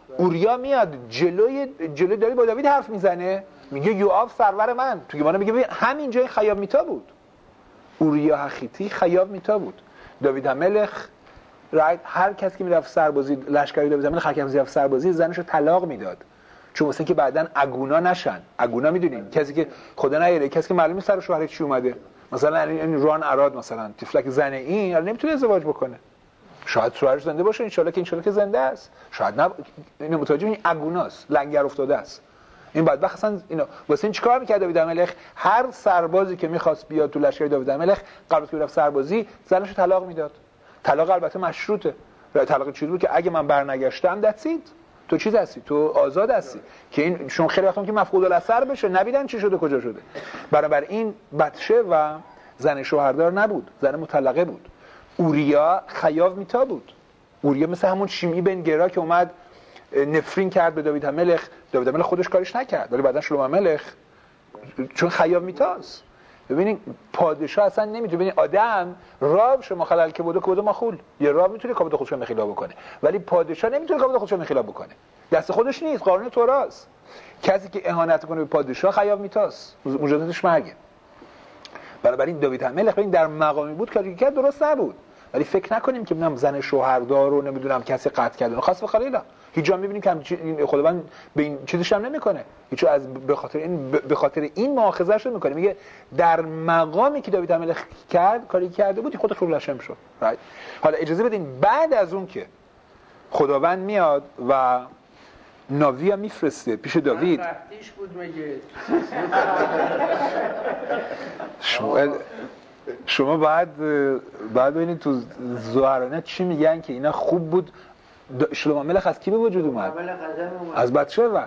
اوریا میاد جلوی داری با داوید حرف میزنه، میگه یوآب سرور من. تو گمانه میگه ببین همینجای خیاب میتا بود. اوریا حخیتی خیاب میتا بود. داوید ملخ هر کسی که میرفت سربازی لشکری داوید ملخ حکم میرفت سربازی زنشو طلاق میداد، چون واسه اینکه بعدن عگونا نشن. عگونا میدونین کسی که خدا نگیره، کسی که معلومه سر شوهرش چی اومده، مثلا این ران اراد مثلا تفلک زن این نمیتونه ازدواج بکنه. شاید شوهرش زنده باشه، ان شاءالله که زنده است، شاید نه. اینو متوجه این عگوناست، لنگر افتاده است. این بدبخت اصلا اینو واسه این چیکار میکرد داوید ملخ؟ هر سربازی که میخواست بیاد تو لشکر داوید ملخ قبل از که برفت سربازی زنشو طلاق میداد. طلاق البته مشروطه. طلاق چیزی بود که اگه من برنگشتم دستید تو چیز هستی، تو آزاد هستی. که این شون خیلی وقتا که مفقود الاثر بشه، نبیدن چی شده کجا شده. بنابراین بطشه و زن شوهردار نبود، زن مطلقه بود. اوریا خیاو میتا بود. اوریا مثل همون شیمی بن گرا که اومد نفرین کرد به داوید ملخ. داوید ملخ خودش کارش نکرد، ولی بعدن شلوم ملخ چون خیاو میتاست. ببینید پادشاه اصلا نمیتونه، ببینید آدم راب شما خلال که بوده مخول، یه راب میتونه کابوت خودش رو مخیلا بکنه، ولی پادشاه نمیتونه کابوت خودش رو مخیلا بکنه. دست خودش نیست، قانون توراست. کسی که اهانت کنه به پادشاه خیاو میتاست، مجازاتش مرگه. بنابراین داوید ملخ ببین در مقامی بود کاری که درست نبود، ولی فکر نکنیم که نمیدونم زن شوهردار رو نمیدونم کسی قطع کرده، خاص به خلیلا هیچ جا میبینیم که خداوند به این چیزش هم نمیکنه، هیچ از به خاطر این مؤاخذهش میکنه. میگه در مقامی که داوید ملخ کاری کرده بود خودش رو لشم شد. حالا اجازه بدین بعد از اون که خداوند میاد و ناوی میفرسته پیش داوید، قحطیش بود میگه شما بعد ببینید تو ظاهرانه چی میگن که اینا خوب بود. شلوم ملخ از کی به وجود اومد؟ از بتشبع.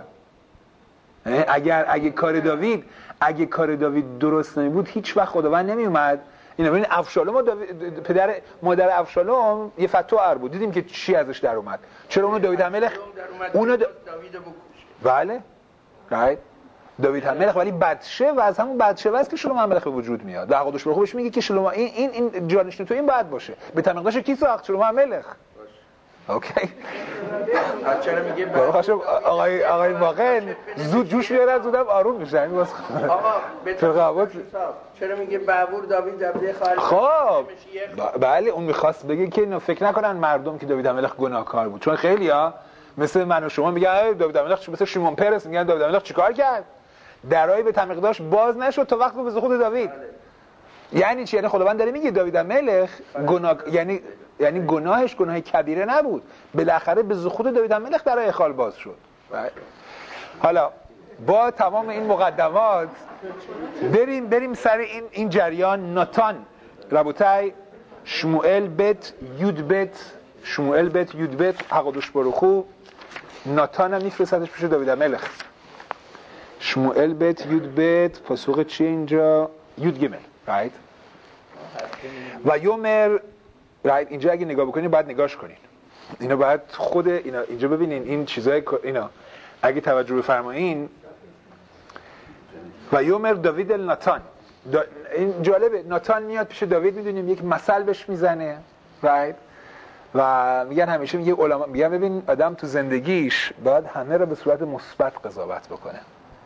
اگه کار داوید درست نمیبود هیچ وقت خداوند نمی اومد. اینا ببین افشالوم و پدر مادر افشالوم یه فتوار بود، دیدیم که چی ازش در اومد. چرا اونو داوید ملخ داوید بله داوید ملخ، ولی بتشبع از همون بتشبع است که شلوم ملخ به وجود میاد. در قدش بخوبش میگه که شلوم این جانشین تو این باید باشه. به تمقداش کی ساخت؟ شلوم ملخ. اوکی. چرا میگه آقای واقعا زود جوش میارن زودم آروم میشن. آقا چرا میگه بعور داوید دبده خالد؟ خب بله اون میخواست بگه که فکر نکنن مردم که داوید ملخ گناهکار بود، چون خیلیا مثل من و شما میگن داوید ملخ مثل شیمون پرس میگن داوید ملخ چیکار کرد؟ درای به تمقداش باز نشد تا وقت به خود داوید. یعنی چی؟ یعنی خداوند داره میگه داوید ملخ گناه یعنی گناهش گناه کبیره نبود، بالاخره به خود داوید ملخ درای خال باز شد. حالا با تمام این مقدمات بریم سر این جریان. ناتان ربوتای شموئل بیت یود بیت حقدوش بروخو ناتان هم میفرستدش پیش داوید ملخ. شموئل بیت یود بیت پاسخ چیه اینجا؟ یود گمل رایت و یومر رایت. اینجا اگه نگاه بکنید باید نگاش کنین، اینا باید خود اینا اینجا ببینین این چیزای اینا اگه توجه بفرمایین. و یومر داوید الناتان این جالبه، ناتان میاد پیش داوید، میدونیم یک مثل بهش میزنه رایت و میگن همیشه میگه علما میگن ببین آدم تو زندگیش باید همه رو به صورت مثبت قضاوت بکنه.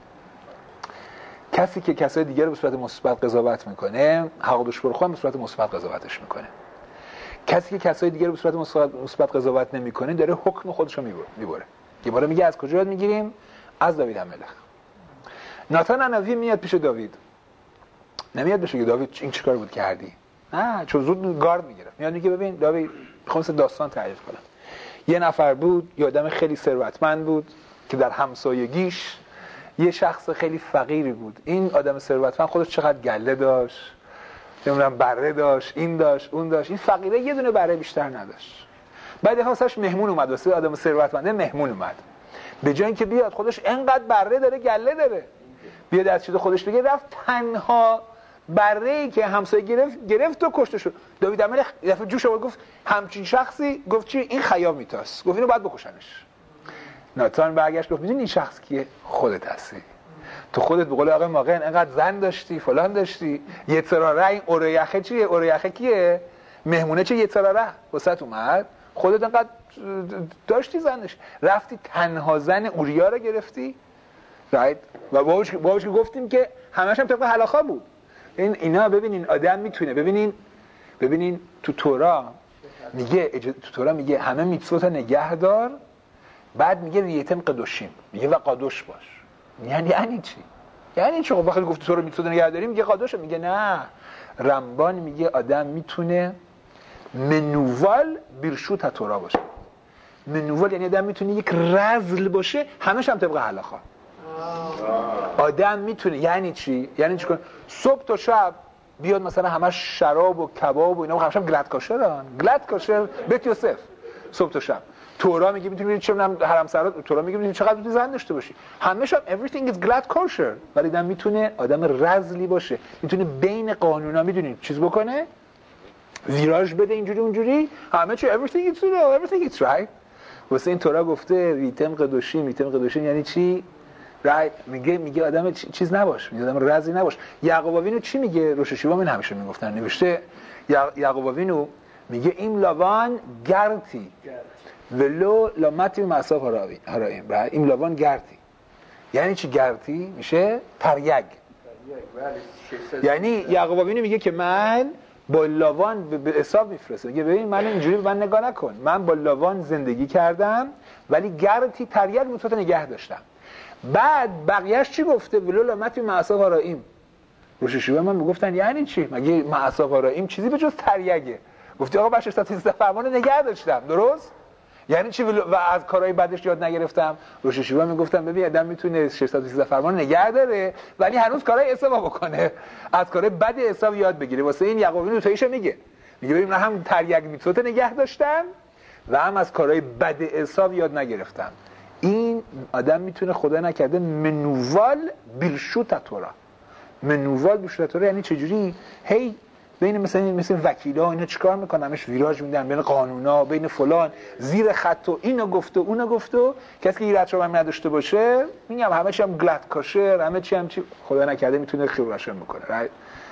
کسی که کسای دیگر رو به صورت مثبت قضاوت میکنه حقوقش برخوام به صورت مثبت قضاوتش میکنه. کسی که کسای دیگر رو به صورت مثبت قضاوت نمیکنه داره حکم خودش رو میبره. یه بار میگه از کجا میگیریم؟ از داوید ملخ. ناتان انوی میاد پیش داوید، نمیاد بشه که داوید این چیکار بود کردی، نه چون زود گارد میگیره. میاد میگه ببین داوید میخوام داستان تعریف کنم. یه نفر بود، یه آدم خیلی ثروتمند بود که در همسایگیش یه شخص خیلی فقیری بود. این آدم ثروتمند خودش چقدر گله داشت، نمیدونم بره داشت، این داشت اون داشت. این فقیره یه دونه بره بیشتر نداشت. بعد واسش مهمون اومد، واسه آدم ثروتمنده مهمون اومد. به جای اینکه بیاد خودش انقدر بره داره گله داره بیاد از چیز خودش بگه، رفت تنها بره‌ای که همسایه گرفت و کشته شد. داوید ملخ دفعه جوش آورد گفت همچین شخصی، گفت چی این خیام میتاست، گفت اینو باید بکشنش. ناتان برگشت گفت میدونی این شخص کیه؟ خودت هستی. تو خودت به قول آقای ماقن انقدر زن داشتی فلان داشتی، یه تراره. این اوریاخه چیه؟ اوریاخه کیه؟ مهمونه چه یه تراره واسط اومد، خودت انقدر داشتی زنش، رفتی تنها زن اوریا رو گرفتی، right؟ و باهاش که گفتیم که همش هم طبق هلاخا بود. اینا ببینین آدم میتونه، ببینین تو تورا میگه همه میتسوت نگه دار، بعد میگه ریتم قدوشیم، میگه و قادوش باش. یعنی چی؟ یعنی چی؟ وقتی گفت تو رو میتسوت نگه داری میگه قادوشه، میگه نه. رمبان میگه آدم میتونه منوال بیرشوت تورا باشه. منوال یعنی آدم میتونه یک رذل باشه، همش هم طبق هلاخا. آدم میتونه، یعنی چی؟ یعنی چی کنه؟ صبح تا شب بیاد مثلا همش شراب و کباب و اینا، همش هم گلد کاشرن، گلد کاشر بیت یوسف صبح تا شب. تورا میگه میتونی چه میدونم حرم سرا، تورا میگه میتونی چقدر میتونی زن داشته باشی، همش هم everything is glad kosher. ولی آدم میتونه آدم رذلی باشه، میتونه بین قانونا میدونید چیز بکنه، ویراژ بده اینجوری اونجوری، همه چی everything is right. واسه این تورا گفته ریتم قدوشیم یعنی چی؟ right. میگه آدم چیز نباش، میگه آدم رذلی نباش. یعقوب آوینو چی میگه؟ روش هاشیوا من همیشه میگفتن، نوشته یعقوب آوینو میگه این لاوان گرتی ولو لامتی معصاب هرایم، این لاوان گرتی. یعنی چی گرتی؟ میشه تریگ. یعنی یعقوب آوینو میگه که من با لاوان به حساب میفرسته، میگه ببین من اینجوری به من نگاه نکن، من با لاوان زندگی کردم ولی گرتی تریگ متوت نگه داشتم. بعد بقیهش چی گفته؟ ولو لامتی معصاب هرایم. روش هاشیوا من میگفتن یعنی چی؟ مگه معصاب هرایم چیزی به جز تریگه؟ گفتی آقا بچه 613 فرمان نگه داشتم، درست؟ یعنی چی و از کارهای بدش یاد نگرفتم؟ روش هاشیوا میگفتن ببین آدم میتونه 613 فرمان نگه داره ولی هنوز کارهای عصا بکنه، از کارهای بد عصا یاد بگیره. واسه این یعقوب دو تاییشو میگه ببین من هم تریگ میتوت نگه داشتم و هم از کارهای بد عصا یاد نگرفتم. این آدم میتونه خدا نکرده منوال بیرشوت تورا. منوال بیرشوت تورا یعنی چجوری؟ هی بین مثلا وکیلا اینا چیکار میکنن؟ همش ویراژ میدن بین قانونا، بین فلان، زیر خط و اینو گفت و اونو گفت و کسی که ایراد رو نداشته باشه میگم همه چی هم گلد کاشر، همه چی هم چی خدا نکرده میتونه خیرشن بکنه.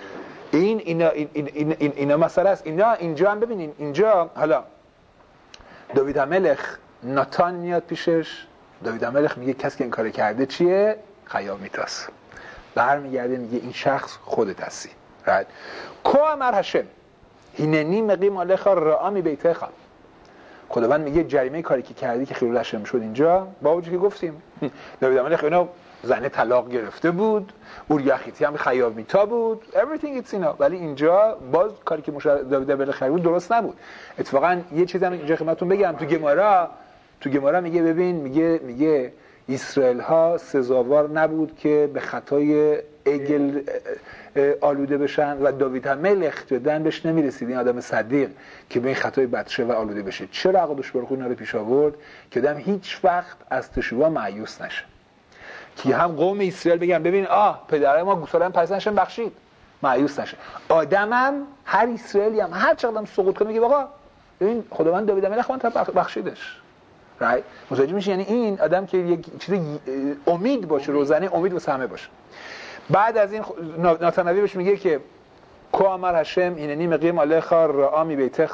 اینا مسئله است. اینا اینجا هم ببینین، اینجا حالا داوید الملک ناتان میاد پیشش، داوید الملک میگه کسی که این کارو کرده چیه؟ خیامیتاست. برمیگرده میگه این شخص خودت هستی. right. کو امر هشم هیننی مقیم علیخ رعامی بیتخا. خداوند میگه جریمه کاری که کردی که خیرول هشم شد اینجا، با وجودی که گفتیم داوید الملک اینا زنه طلاق گرفته بود، اوریا خیتی هم خیامیتا بود، everything it's اینا، ولی اینجا باز کاری که داوید الملک کرد درست نبود. اتفاقا یه چیزی هم اینجا خدمتتون بگم، تو گمارا میگه ببین میگه اسرائیل ها سزاوار نبود که به خطای عجل آلوده بشن و داوید الملک جدن بهش نمیرسید این آدم صدیق که به این خطای بدشه و آلوده بشه. چرا قدوس بارخ اینا رو پیش آورد؟ که آدم هیچ وقت از تشویق مایوس نشه، که هم قوم اسرائیل بگن ببین پدرای ما گوساله‌ام پسندشون بخشید، مایوس نشه. آدمم هر اسرائیلی هم هر چقدر سقوط کنه میگه آقا ببین خداوند داوید الملک من بخشیدش. right. متوجه میشه؟ یعنی این آدم که یک چیز امید باشه، روزانه امید واسه همه باشه. بعد از این ناتانوی بهش میگه که کو امر هشم ایننی مقیم علیخ رعامی بیتخ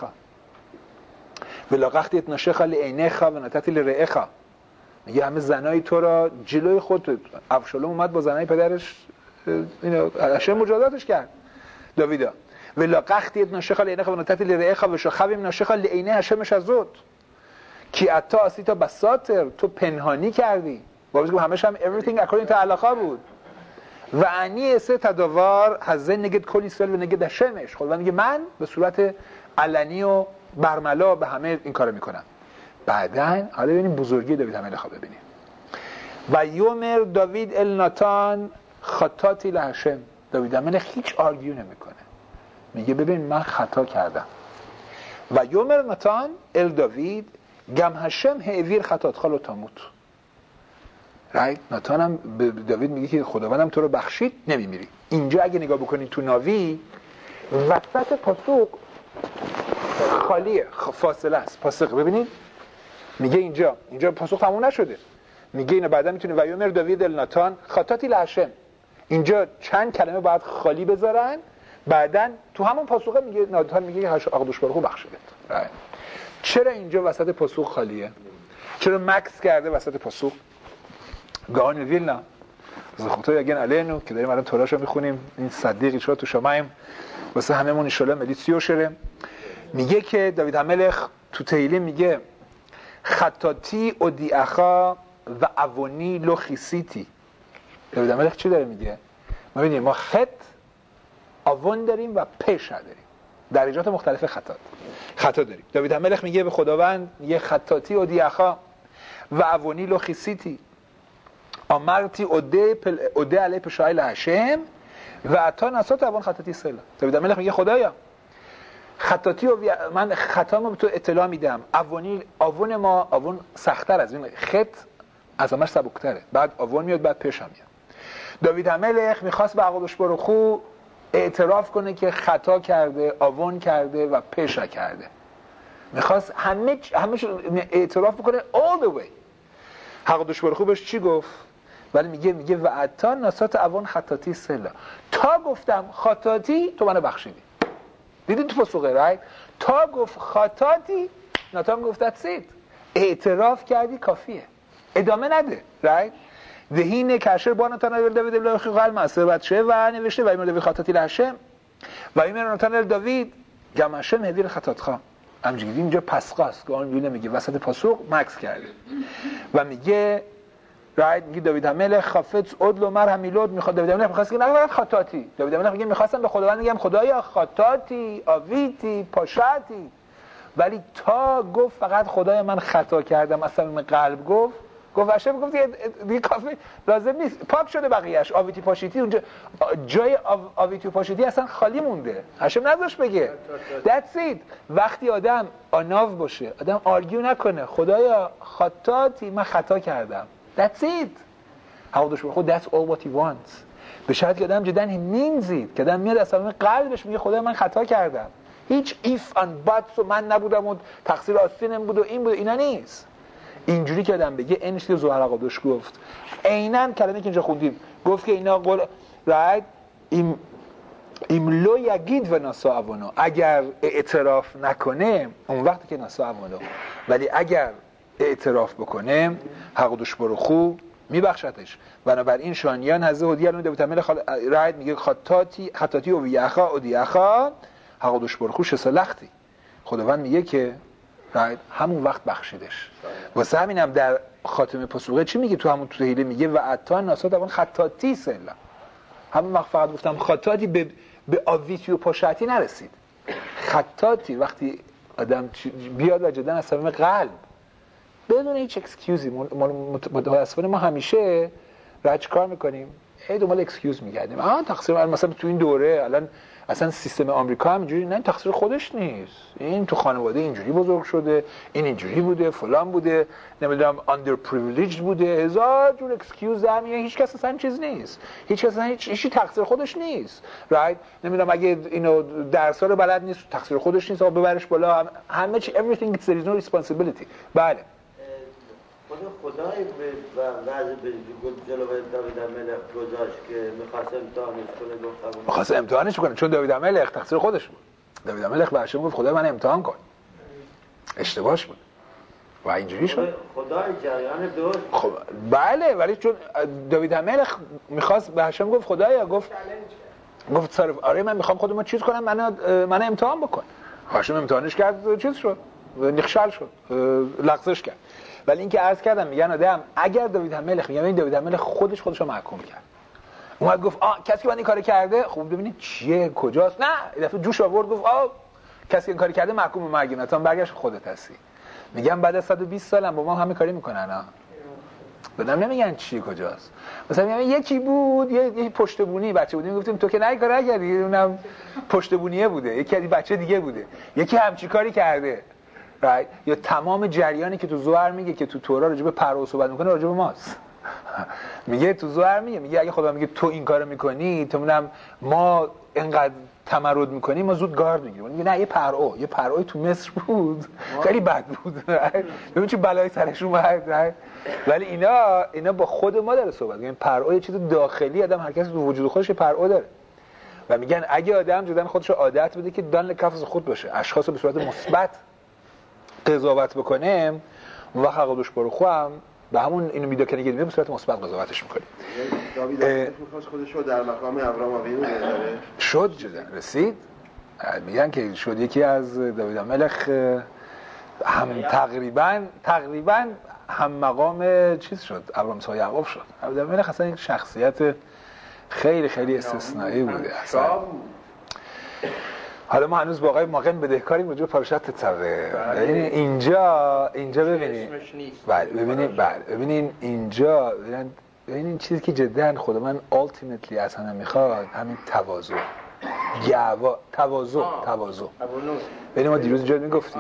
ولاقخت اتنشخ لعینخ و نتت لرعخ. میگه همه زنای تو را جلوی خودت. ابشالوم اومد با زنای پدرش اینو هشم مجازاتش کرد داویدا. ولاقخت اتنشخ لعینخ و نتت لرعخ و شخویم نشخ لعینه هشمش ازود کی اتا اسیتا بساتر، تو پنهانی کردی. باز گفت همش هم everything according to علاقه بود. و انی سه تداوار حزن نگد کل اسرائیل و نگد شمش. خدا میگه من به صورت علنی و برملا به همه این کارو میکنم. بعدن حالا ببینیم بزرگی داوید الملک رو ببینیم. و یومر داوید الناتان خطاتی لهشم. داوید الملک هیچ آرگیو نمیکنه، میگه ببین من خطا کردم. و یومر ناتان ال داوید گم هشم هعویر خطات خالو تاموت. رایت. ناتان هم به داوید میگه که خداوندم تو رو بخشید، نمیمیری. اینجا اگه نگاه بکنید تو ناوی وسط پاسوق خالیه، فاصله است. پاسوق ببینید میگه اینجا پاسوق تموم نشده، میگه اینو بعدا میتونه و یومر داوید الناتان خطاتی لهشم. اینجا چند کلمه باید خالی بذارن، بعدن تو همون پاسوقه میگه ناتان میگه اقدوش بارخو بخشیده. چرا اینجا وسط پاسخ خالیه؟ چرا مکس کرده وسط پاسخ؟ گاهان ویلنا زخوتو یگن علیנו که داریم الان توراشو میخونیم، این صدیقی شد تو شمایم واسه هممون ان شاء الله ملیسیو شره. میگه که داوید الملک تو تهیلیم میگه خطاتی اودیاخا و اوونی لو خیسیتی. داوید الملک چی داره میگه؟ ما ببینیم ما اوون داریم و پشع داریم، درجات مختلف خطا داریم. داوید الملک میگه به خداوند، میگه خطاتی اودیاخا و اوونی لو خیسیتی امرتی اوده علی پشایل هشم و اتا نسات اوان خطاتی سلا. داوید الملک میگه خدایا خطاتی و من خطامو به تو اطلاع میدم، اوون ما اوون سخت‌تر از این، خط از همش سبک‌تره، بعد اوون میاد بعد پشع میاد. داوید الملک میخواست به قدوس برخو اعتراف کنه که خطا کرده، اوون کرده و پشع کرده. میخواست همه اعتراف بکنه all the way. قدوس برخو بهش چی گفت؟ ولی میگه و اتا نسات اوان خطاتی سلا، تا گفتم خطاتی تو منو بخشیدی. دیدین تو پاسخه رایت؟ تا گفت خطاتی ناتان گفت that's it. اعتراف کردی کافیه، ادامه نده. رایت؟ دهینه کشر با ناتان داوید ابن خیقال مسبت شه و نوشته و ایمون خطاتی لهشم و ایمون ناتان داوید گمشم هدیر خطاتخا. همینجوری اینجا پسقاست که اون ویله میگه وسط پاسخ مکس کرده و میگه رایت، میگه داوید الملک خافت عدل مر همیلود میخواد. داوید الملک میخواست که نه خطاتی، داوید الملک میگه میخواستم به خداوند بگم خدایا خطاتی آویتی پاشاتی، ولی تا گفت فقط خدای من خطا کردم از صمیم قلب گفت هاشم گفت دیگه کافی لازم نیست، پاک شده بقیه‌اش. آویتی پاشیتی اونجا جای آویتی پاشیتی اصلا خالی مونده، هاشم نذاشت بگه that's it. وقتی آدم آناو باشه، آدم آرگیو نکنه خدایا خطاتی من خطا کردم that's it. حقوقش خود that's all what he wants. به شرطی که آدم جدن he means it، که آدم میاد از صمیم قلبش میگه خدایا من خطا کردم. هیچ if and buts و من نبودم و تقصیر آستینم بود و این بود اینا نیست. اینجوری که آدم بگه اینش که زهرا قدوش گفت عیناً کلمه که اینجا خوندیم، گفت که اینا قول رایت ایم لو یگید و ناسا اوانو، اگر اعتراف نکنه اون وقتی که ناسا اوانو، ولی اگر اعتراف بکنه حقدوش برخو میبخشتش. بنابراین شانیان هزه هدیه الان داوید الملک رایت میگه خطاتی و ویاخا و دیاخا حقدوش برخو شسلختی. خداوند میگه که همون وقت بخشیدش. واسه همینم در خاتمه پاسخه چی میگه تو همون تهیله میگه و اتا ناسات اوان خطاتی سلا. همون وقت فقط گفتم خطاتی به آویتی و پاشاتی نرسید. خطاتی وقتی آدم بیاد و جدا از صمیم قلب بدون هیچ اکسکیوزی. متاسفانه ما همیشه رج کار میکنیم، دنبال اکسکیوز میگردیم. تقصیر مثلا تو این دوره الان اصلا سیستم آمریکا هم اینجوری، نه تقصیر خودش نیست، این تو خانواده اینجوری بزرگ شده، این اینجوری بوده، فلان بوده، نمیدونم آندر پریویلیجد بوده، هزار جور اکسکیوز در میاد. هیچ کس اصلا چیز نیست، هیچ کس اصلا هیچی تقصیر خودش نیست. رایت؟ نمیدونم اگه اینو درس‌ها رو بلد نیست تقصیر خودش نیست، آقا ببرش بالا، همه چی everything there is no responsibility. بله خدای به وضع جلوی داوید الملک گذاشت که می‌خواست امتحانش کنه، می‌خواست امتحانش کنه چون داوید الملک تقصیر خودش بود. داوید الملک به هاشم گفت خدای من امتحان کن، اشتباهش بود و اینجوری شد. خدای جریان درست خب بله، ولی چون داوید الملک می‌خواست به هاشم گفت خدایا گفت صرف آره من می‌خوام خودم چیز کنم، من امتحان بکن. هاشم امتحانش کرد، چیز شد، نخشل شد، لغزش کرد. ولی اینکه عرض کردم میگن آدم اگر داوید الملک، میگم این داوید الملک خودش رو محکوم کرد، اومد گفت کسی که من این کارو کرده، خب ببینید چیه کجاست، نه این دفعه جوش آورد گفت کسی که این کارو کرده محکوم به مرگ، مثلا برگشت خودت هستی. میگم بعد از 120 سالم با ما همه کاری میکنن بدم نمیگن چی کجاست. مثلا میگم یکی بود یه پشتبونی بچه بود، میگفتیم تو که نه کار نکردی، اونم پشتبونیه بوده، یکی از بچه دیگه بوده، یکی همچی کاری کرده. یا تمام جریانی که تو زوار میگه که تو تورا راجع به پرو صحبت میکنه راجع به ماست. میگه تو زوار میگه اگه خدا میگه تو این کارو میکنی، تو میگم ما اینقدر تمرد میکنیم، ما زود گارد میگیریم. میگه نه یه پرو تو مصر بود خیلی بد بود، ببین چه بلایی سرش اومد. ولی اینا با خود ما داره صحبت. این پرو یه چیز داخلی، آدم هر کسی تو وجود خودش پرو داره و میگن اگه آدم جدن خودش عادت بده که دان کفز خود باشه، اشخاص به صورت مثبت قضاوت بکنه، اون وقت حقوقش برو خوام به همون اینو میده که نگید به صورت مثبت قضاوتش میکنه. داوید میخواست خودش رو در مقام ابرام آوینو بذاره. شد جدا رسید. میگن که شد یکی از داوید ملخ هم تقریبا هم مقام چیز شد، ابراهیم صاحب یعقوب شد. داوید ملخ اصلا یک شخصیت خیلی خیلی استثنایی بوده اصلا. حالا ما هنوز با آقای ماقن بدهکاریم راجع به پاراشت تتسوه. اینجا ببینید ببینید اینجا ببینید چیزی که جدا خدا من ultimately از همه میخواد همین تواضع. تواضع. ببین ما دیروز اینجا میگفتیم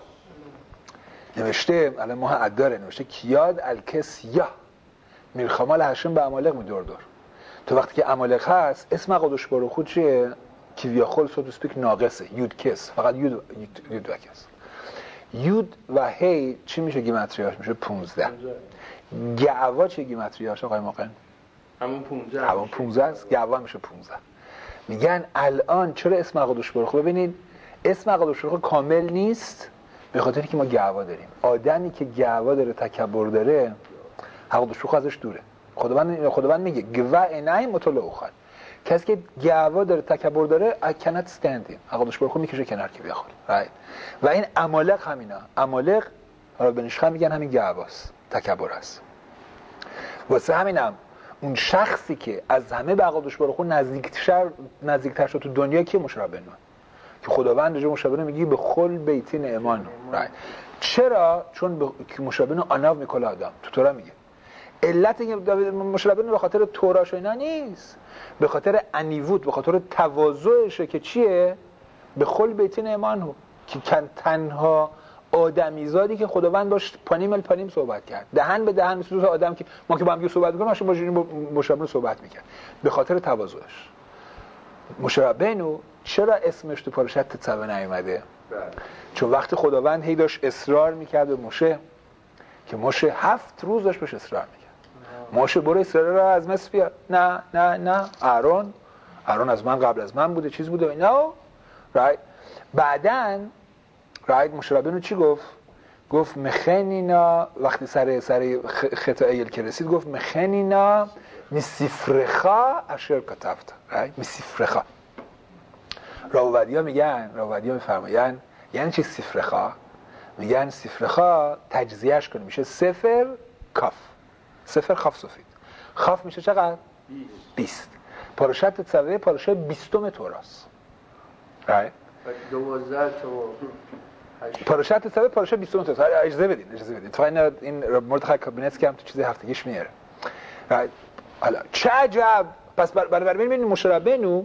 نوشته الان ما عداره نوشته کیاد الکسیا میرخامال هاشم به عمالق میدور دور. تو وقتی که عمالق هست اسم قدوش برو خود چیه؟ کیویاخول سو تو اسپیک ناقصه، یود کس، فقط یود و کس. یود و هی چی میشه گیمتریاش؟ میشه 15. گعوا چه گیمتریاش آقای ماقن؟ همون 15 است. گعوا میشه 15. میگن الان چرا اسم قدوش برو خود؟ ببینید اسم قدوش برو خود کامل نیست به خاطر اینکه ما گعوا داریم. آدمی که گعوا داره، تکبر داره، قدوش برو ازش دوره. خداوند میگه گوا انای مطلع خال. کسی که گعوا داره، تکبر داره، I cannot stand him. قدوش برو خود میکشه کنار که بیاخال. و این عمالق همینا. عمالق حالا به نشخه میگن همین گعواست، تکبر است. واسه همینم اون شخصی که از همه به قدوش برو خود نزدیکتر شد تو دنیا که مشربه نو که خداوند رجوع مشربه میگه به خل بیتین ایمان. چرا؟ چون مشربه نو آناو میکله آدم. تو تورا میگه علت اینکه مشربه نو به خاطر توراش و اینا نیست، به خاطر انیوت، به خاطر تواضعشه که چیه؟ به خل بیتین ایمان که تنها آدمیزادی که خداوند داشت پانیم صحبت کرد، دهن به دهن، مثل دو آدم که ما که با هم صحبت می‌کنیم ماشین با مشربه صحبت می‌کرد به خاطر تواضعش. مشربه نو چرا اسمش تو پاراشت تتسوه نیومده؟ چون وقتی خداوند هی داشت اصرار می‌کرد به موشه که موشه 7 روز داشت بهش اصرار می‌کرد، موشه برو اسرائیل رو از مصر بیار. نه اهرون از من قبل از من بوده، چیز بوده اینا. بعدن مشربه نو چی گفت مخنینا وقتی سر خطا ایل که رسید گفت مخنینا میسیفرخا اشر کتفت. میسیفرخا راودیا میفرماین یعنی چی سیفرخا؟ میگن سیفرخا تجزیهش کنه میشه صفر کاف. صفر کاف سفید. کاف میشه چقدر؟ 20. پاراشت تتسوه پاراشت 20 توراست. 12 تا پاراشت تتسوه پاراشت 20 توراست. اجازه بدین. تو این مورد خیلی کابینت که هم تو چیز هفتگیش میاره. حالا چه عجب. پس برای ببینید مشربه نو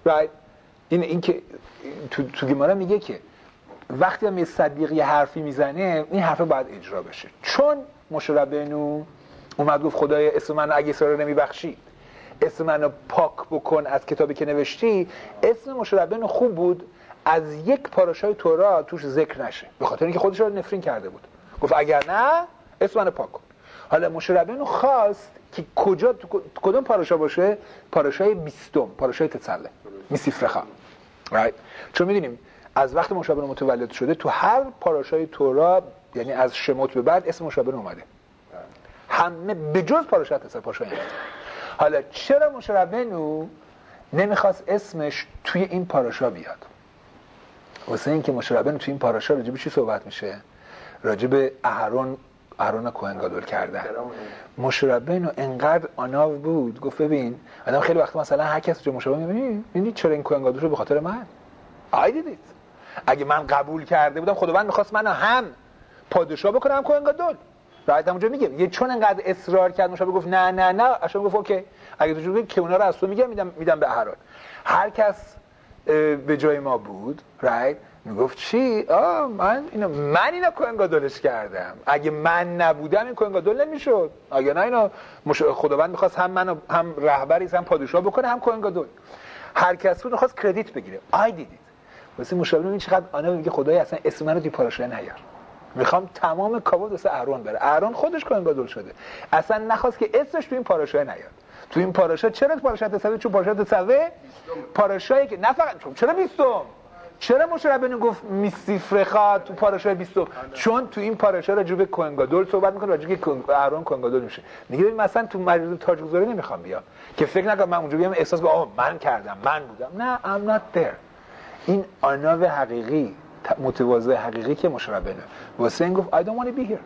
این که تو گمارا میگه که وقتی هم یه صدیق یه حرفی میزنه این حرف باید اجرا بشه. چون مشربه نو اومد گفت خدای اسم من اگه اسرار رو نمیبخشی اسم منو پاک بکن از کتابی که نوشتی. اسم مشربه نو خوب بود از یک پاراشای تورا توش ذکر نشه به خاطر اینکه خودش رو نفرین کرده بود. گفت اگر نه اسم منو پاک کن. حالا مشربه نو خواست که کجا کدوم پاراشا باشه؟ پاراشای 20 پاراشای تتسوه میسیفرخا. چون میدونیم از وقت مشربه نو متولد شده تو هر پاراشای تورا یعنی از شموت به بعد اسم مشربه نو اومده، همه به جز پاراشت تتسوه پاراشای. حالا چرا مشربه نو نمیخواست اسمش توی این پاراشا بیاد؟ واسه اینکه مشربه نو توی این پاراشا راجع به چی صحبت میشه؟ راجع به اهرون کوهن گادول کردن. مشربه نو انقدر آناو بود گفت ببین آدم خیلی وقت مثلا هر کس جو مشربه میبینی چرا این کوهن گادول رو به خاطر من دیدید اگه من قبول کرده بودم خداوند میخواست منو هم پادشاه بکنه هم کوهن گادول. راحت همونجا میگم یه چون انقدر اصرار کرد مشربه گفت نه اشون گفت اوکی اگه تو جوری که اونا رو از تو میدم به اهرون. هر کس به جای ما بود میگفت چی؟ من اینا کوهن گادولش کردم. اگه من نبودم این کوهن گادول نمیشد. اگه نه اینا خداوند میخواست هم منو هم رهبری هم پادشاه بکنه هم کوهن گادول. هر کس بود میخواست کردیت بگیره. دیدید واسه مشابه این چقدر آنها میگه خدای اصلا اسم منو توی پاراشا نیار. میخوام تمام کاوه واسه اهرون بره. اهرون خودش کوهن گادول شده. اصلا نخواست که اسمش توی این پاراشا نیاد. تو این پاراشا چرا پاراشا تتسوه؟ چون پاراشا تتسوه پاراشایی که نه فقط چرا 20 چرا مشه ربنا گفت میسی فرخا تو پاراشای 20؟ چون تو این پاراشا راجع به کوهنگادول صحبت میکنه، راجع به اهرام کوهنگادول میشه. میگه ببین مثلا تو مجلس تاجگذاری نمیخوام بیام که فکر نکنم من اونجا بیام احساس کنم من کردم، من بودم. نه I'm not there. این آناو حقیقی، متواضع حقیقی که مشه ربنا واسه این گفت I don't want to be here.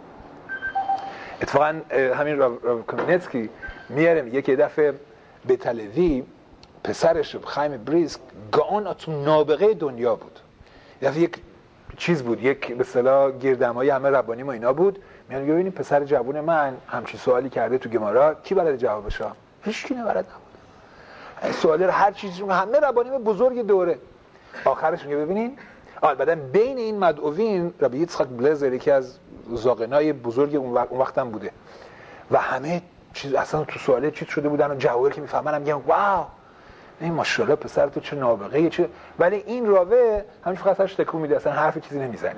اتفاقا همین راو کامینتسکی میاره میگه که دفعه به تلوی پسرش خایم بریسک گاون تو نابغه دنیا بود. دفعه یک چیز بود، یک به اصطلاح گردمایی همه ربانی ما اینا بود. میگن ببینید پسر جوون من همچین سوالی کرده تو گمارا، کی بلد جوابش؟ هیچ کی نبلد نبود. این سوالی رو هر چیزی همه ربانی بزرگ دوره. آخرش میگه ببینین بعدن بین این مدعوین ربی یצחק بلزر یکی از زاغنای بزرگ اون وقت هم بوده و همه چیز اصلا تو سواله چیز شده بودن و جواهر که میفهمن هم میگن واو این ماشاءالله پسر تو چه نابغه‌ای چه. ولی این راوه همین فقط سرش تکون میده، اصلا حرف چیزی نمیزنه.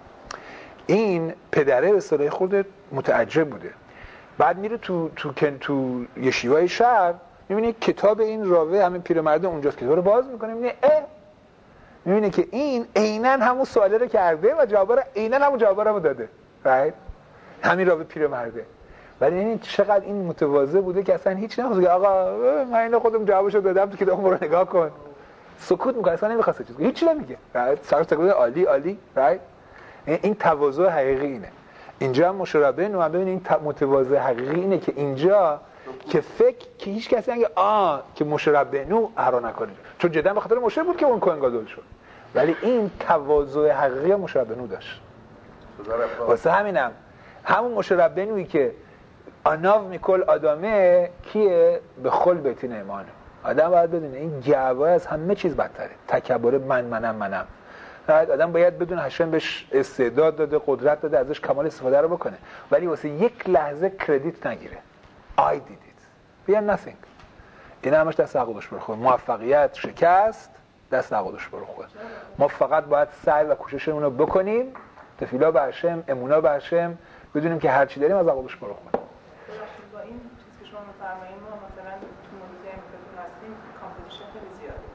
این پدره به اصطلاح خود متعجب بوده. بعد میره تو یشیوای شهر میبینه کتاب این راوه همین پیرمرد اونجاست، کتاب رو باز میکنه میبینه که این عیناً همون سواله رو کرده و جواب رو عیناً همون جواب رو داده. right؟ همین راوه پیرمرده. ولی این چقدر این متواضع بوده که اصلا هیچ نمیخواد آقا من اینو خودم جوابشو دادم تو کتابم رو نگاه کن. سکوت میکنه، اصلا نمیخواد چیزی هیچ نمیگه. سرش تکون عالی عالی. right؟ این تواضع حقیقی اینه. اینجا هم مشربه نو هم ببین این متواضع حقیقی اینه که اینجا که فکر که هیچ کسی نگه که مشربه نو هرا نکنه، چون جدا به خاطر مشرب بود که اون کوهنگادول شد. ولی این تواضع حقیقی مشربه نو داشت. واسه همینم همون مشربه نویی که آناو میکل آدمه کیه به خل بیتین ایمانه. آدم باید بدونه این گعبه از همه چیز بدتره. تکبر منم. آدم باید بدونه هشم بهش استعداد داده، قدرت داده، ازش کمال استفاده رو بکنه، ولی واسه یک لحظه کردیت نگیره. I did it. We are nothing. این همش دست عقلش برخوره. موفقیت شکست دست عقلش برخوره. ما فقط باید سعی و کوششمون رو بکنیم، تفیلا به هشم، امونا به هشم، بدونیم که هر چی داریم از عقلش برخوره. با این چیزی که شما می‌فرمایید ما مثلا تو موضوع امکانات هستیم کامپوزیشن خیلی زیاده.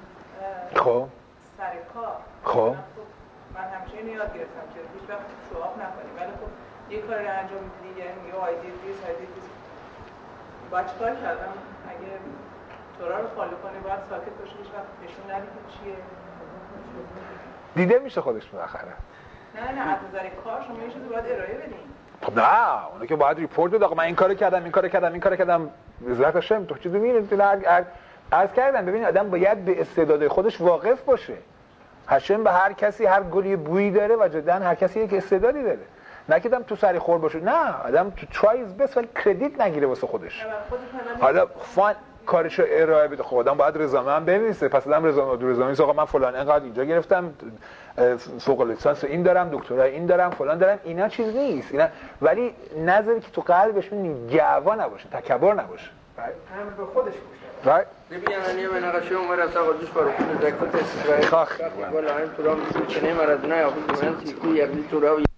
خب سر کار. خب من همیشه اینو یاد گرفتم که هیچ وقت شوآپ نکنی، ولی خب یه کاری رو انجام میدی یعنی I did this باید چیکار کردم؟ اگه تورا رو فالو کنی باید ساکت باشی، هیچ وقت نشون ندی که چیه دیده میشه خودش بالاخره. نه از نظر کار شما یه چیزی باید ارائه بدین. خب نه اونو که باید ریپورت بده آقا من این کارو کردم عزت هاشم تو چیزی میره عرض کردم. ببین آدم باید به استعداد خودش واقف باشه. هاشم به هر کسی هر گلی بویی داره و جدا هر کسی یک استعدادی داره. نه که آدم تو سری خور باشه، نه آدم تو ترایز بس ولی کردیت نگیره واسه خودش. حالا فان کارشو ارائه بده. خب آدم باید رزومه هم بنویسه. پس آدم رزومه آقا من فلان اینقدر اینجا گرفتم، فوق لیسانس این دارم، دکترا این دارم، فلان دارم. اینا چیز نیست. اینا ولی نظری که تو قلبش میبینی گعوا نباشه، تکبر نباشه. همه به خودش right ببینید من مناقشه عمر از آقا دوست کارو کنه دکتر استرای خاخ ولی این تو راه میشه نه مرد نه آخه من سی کوی یبلی تو راه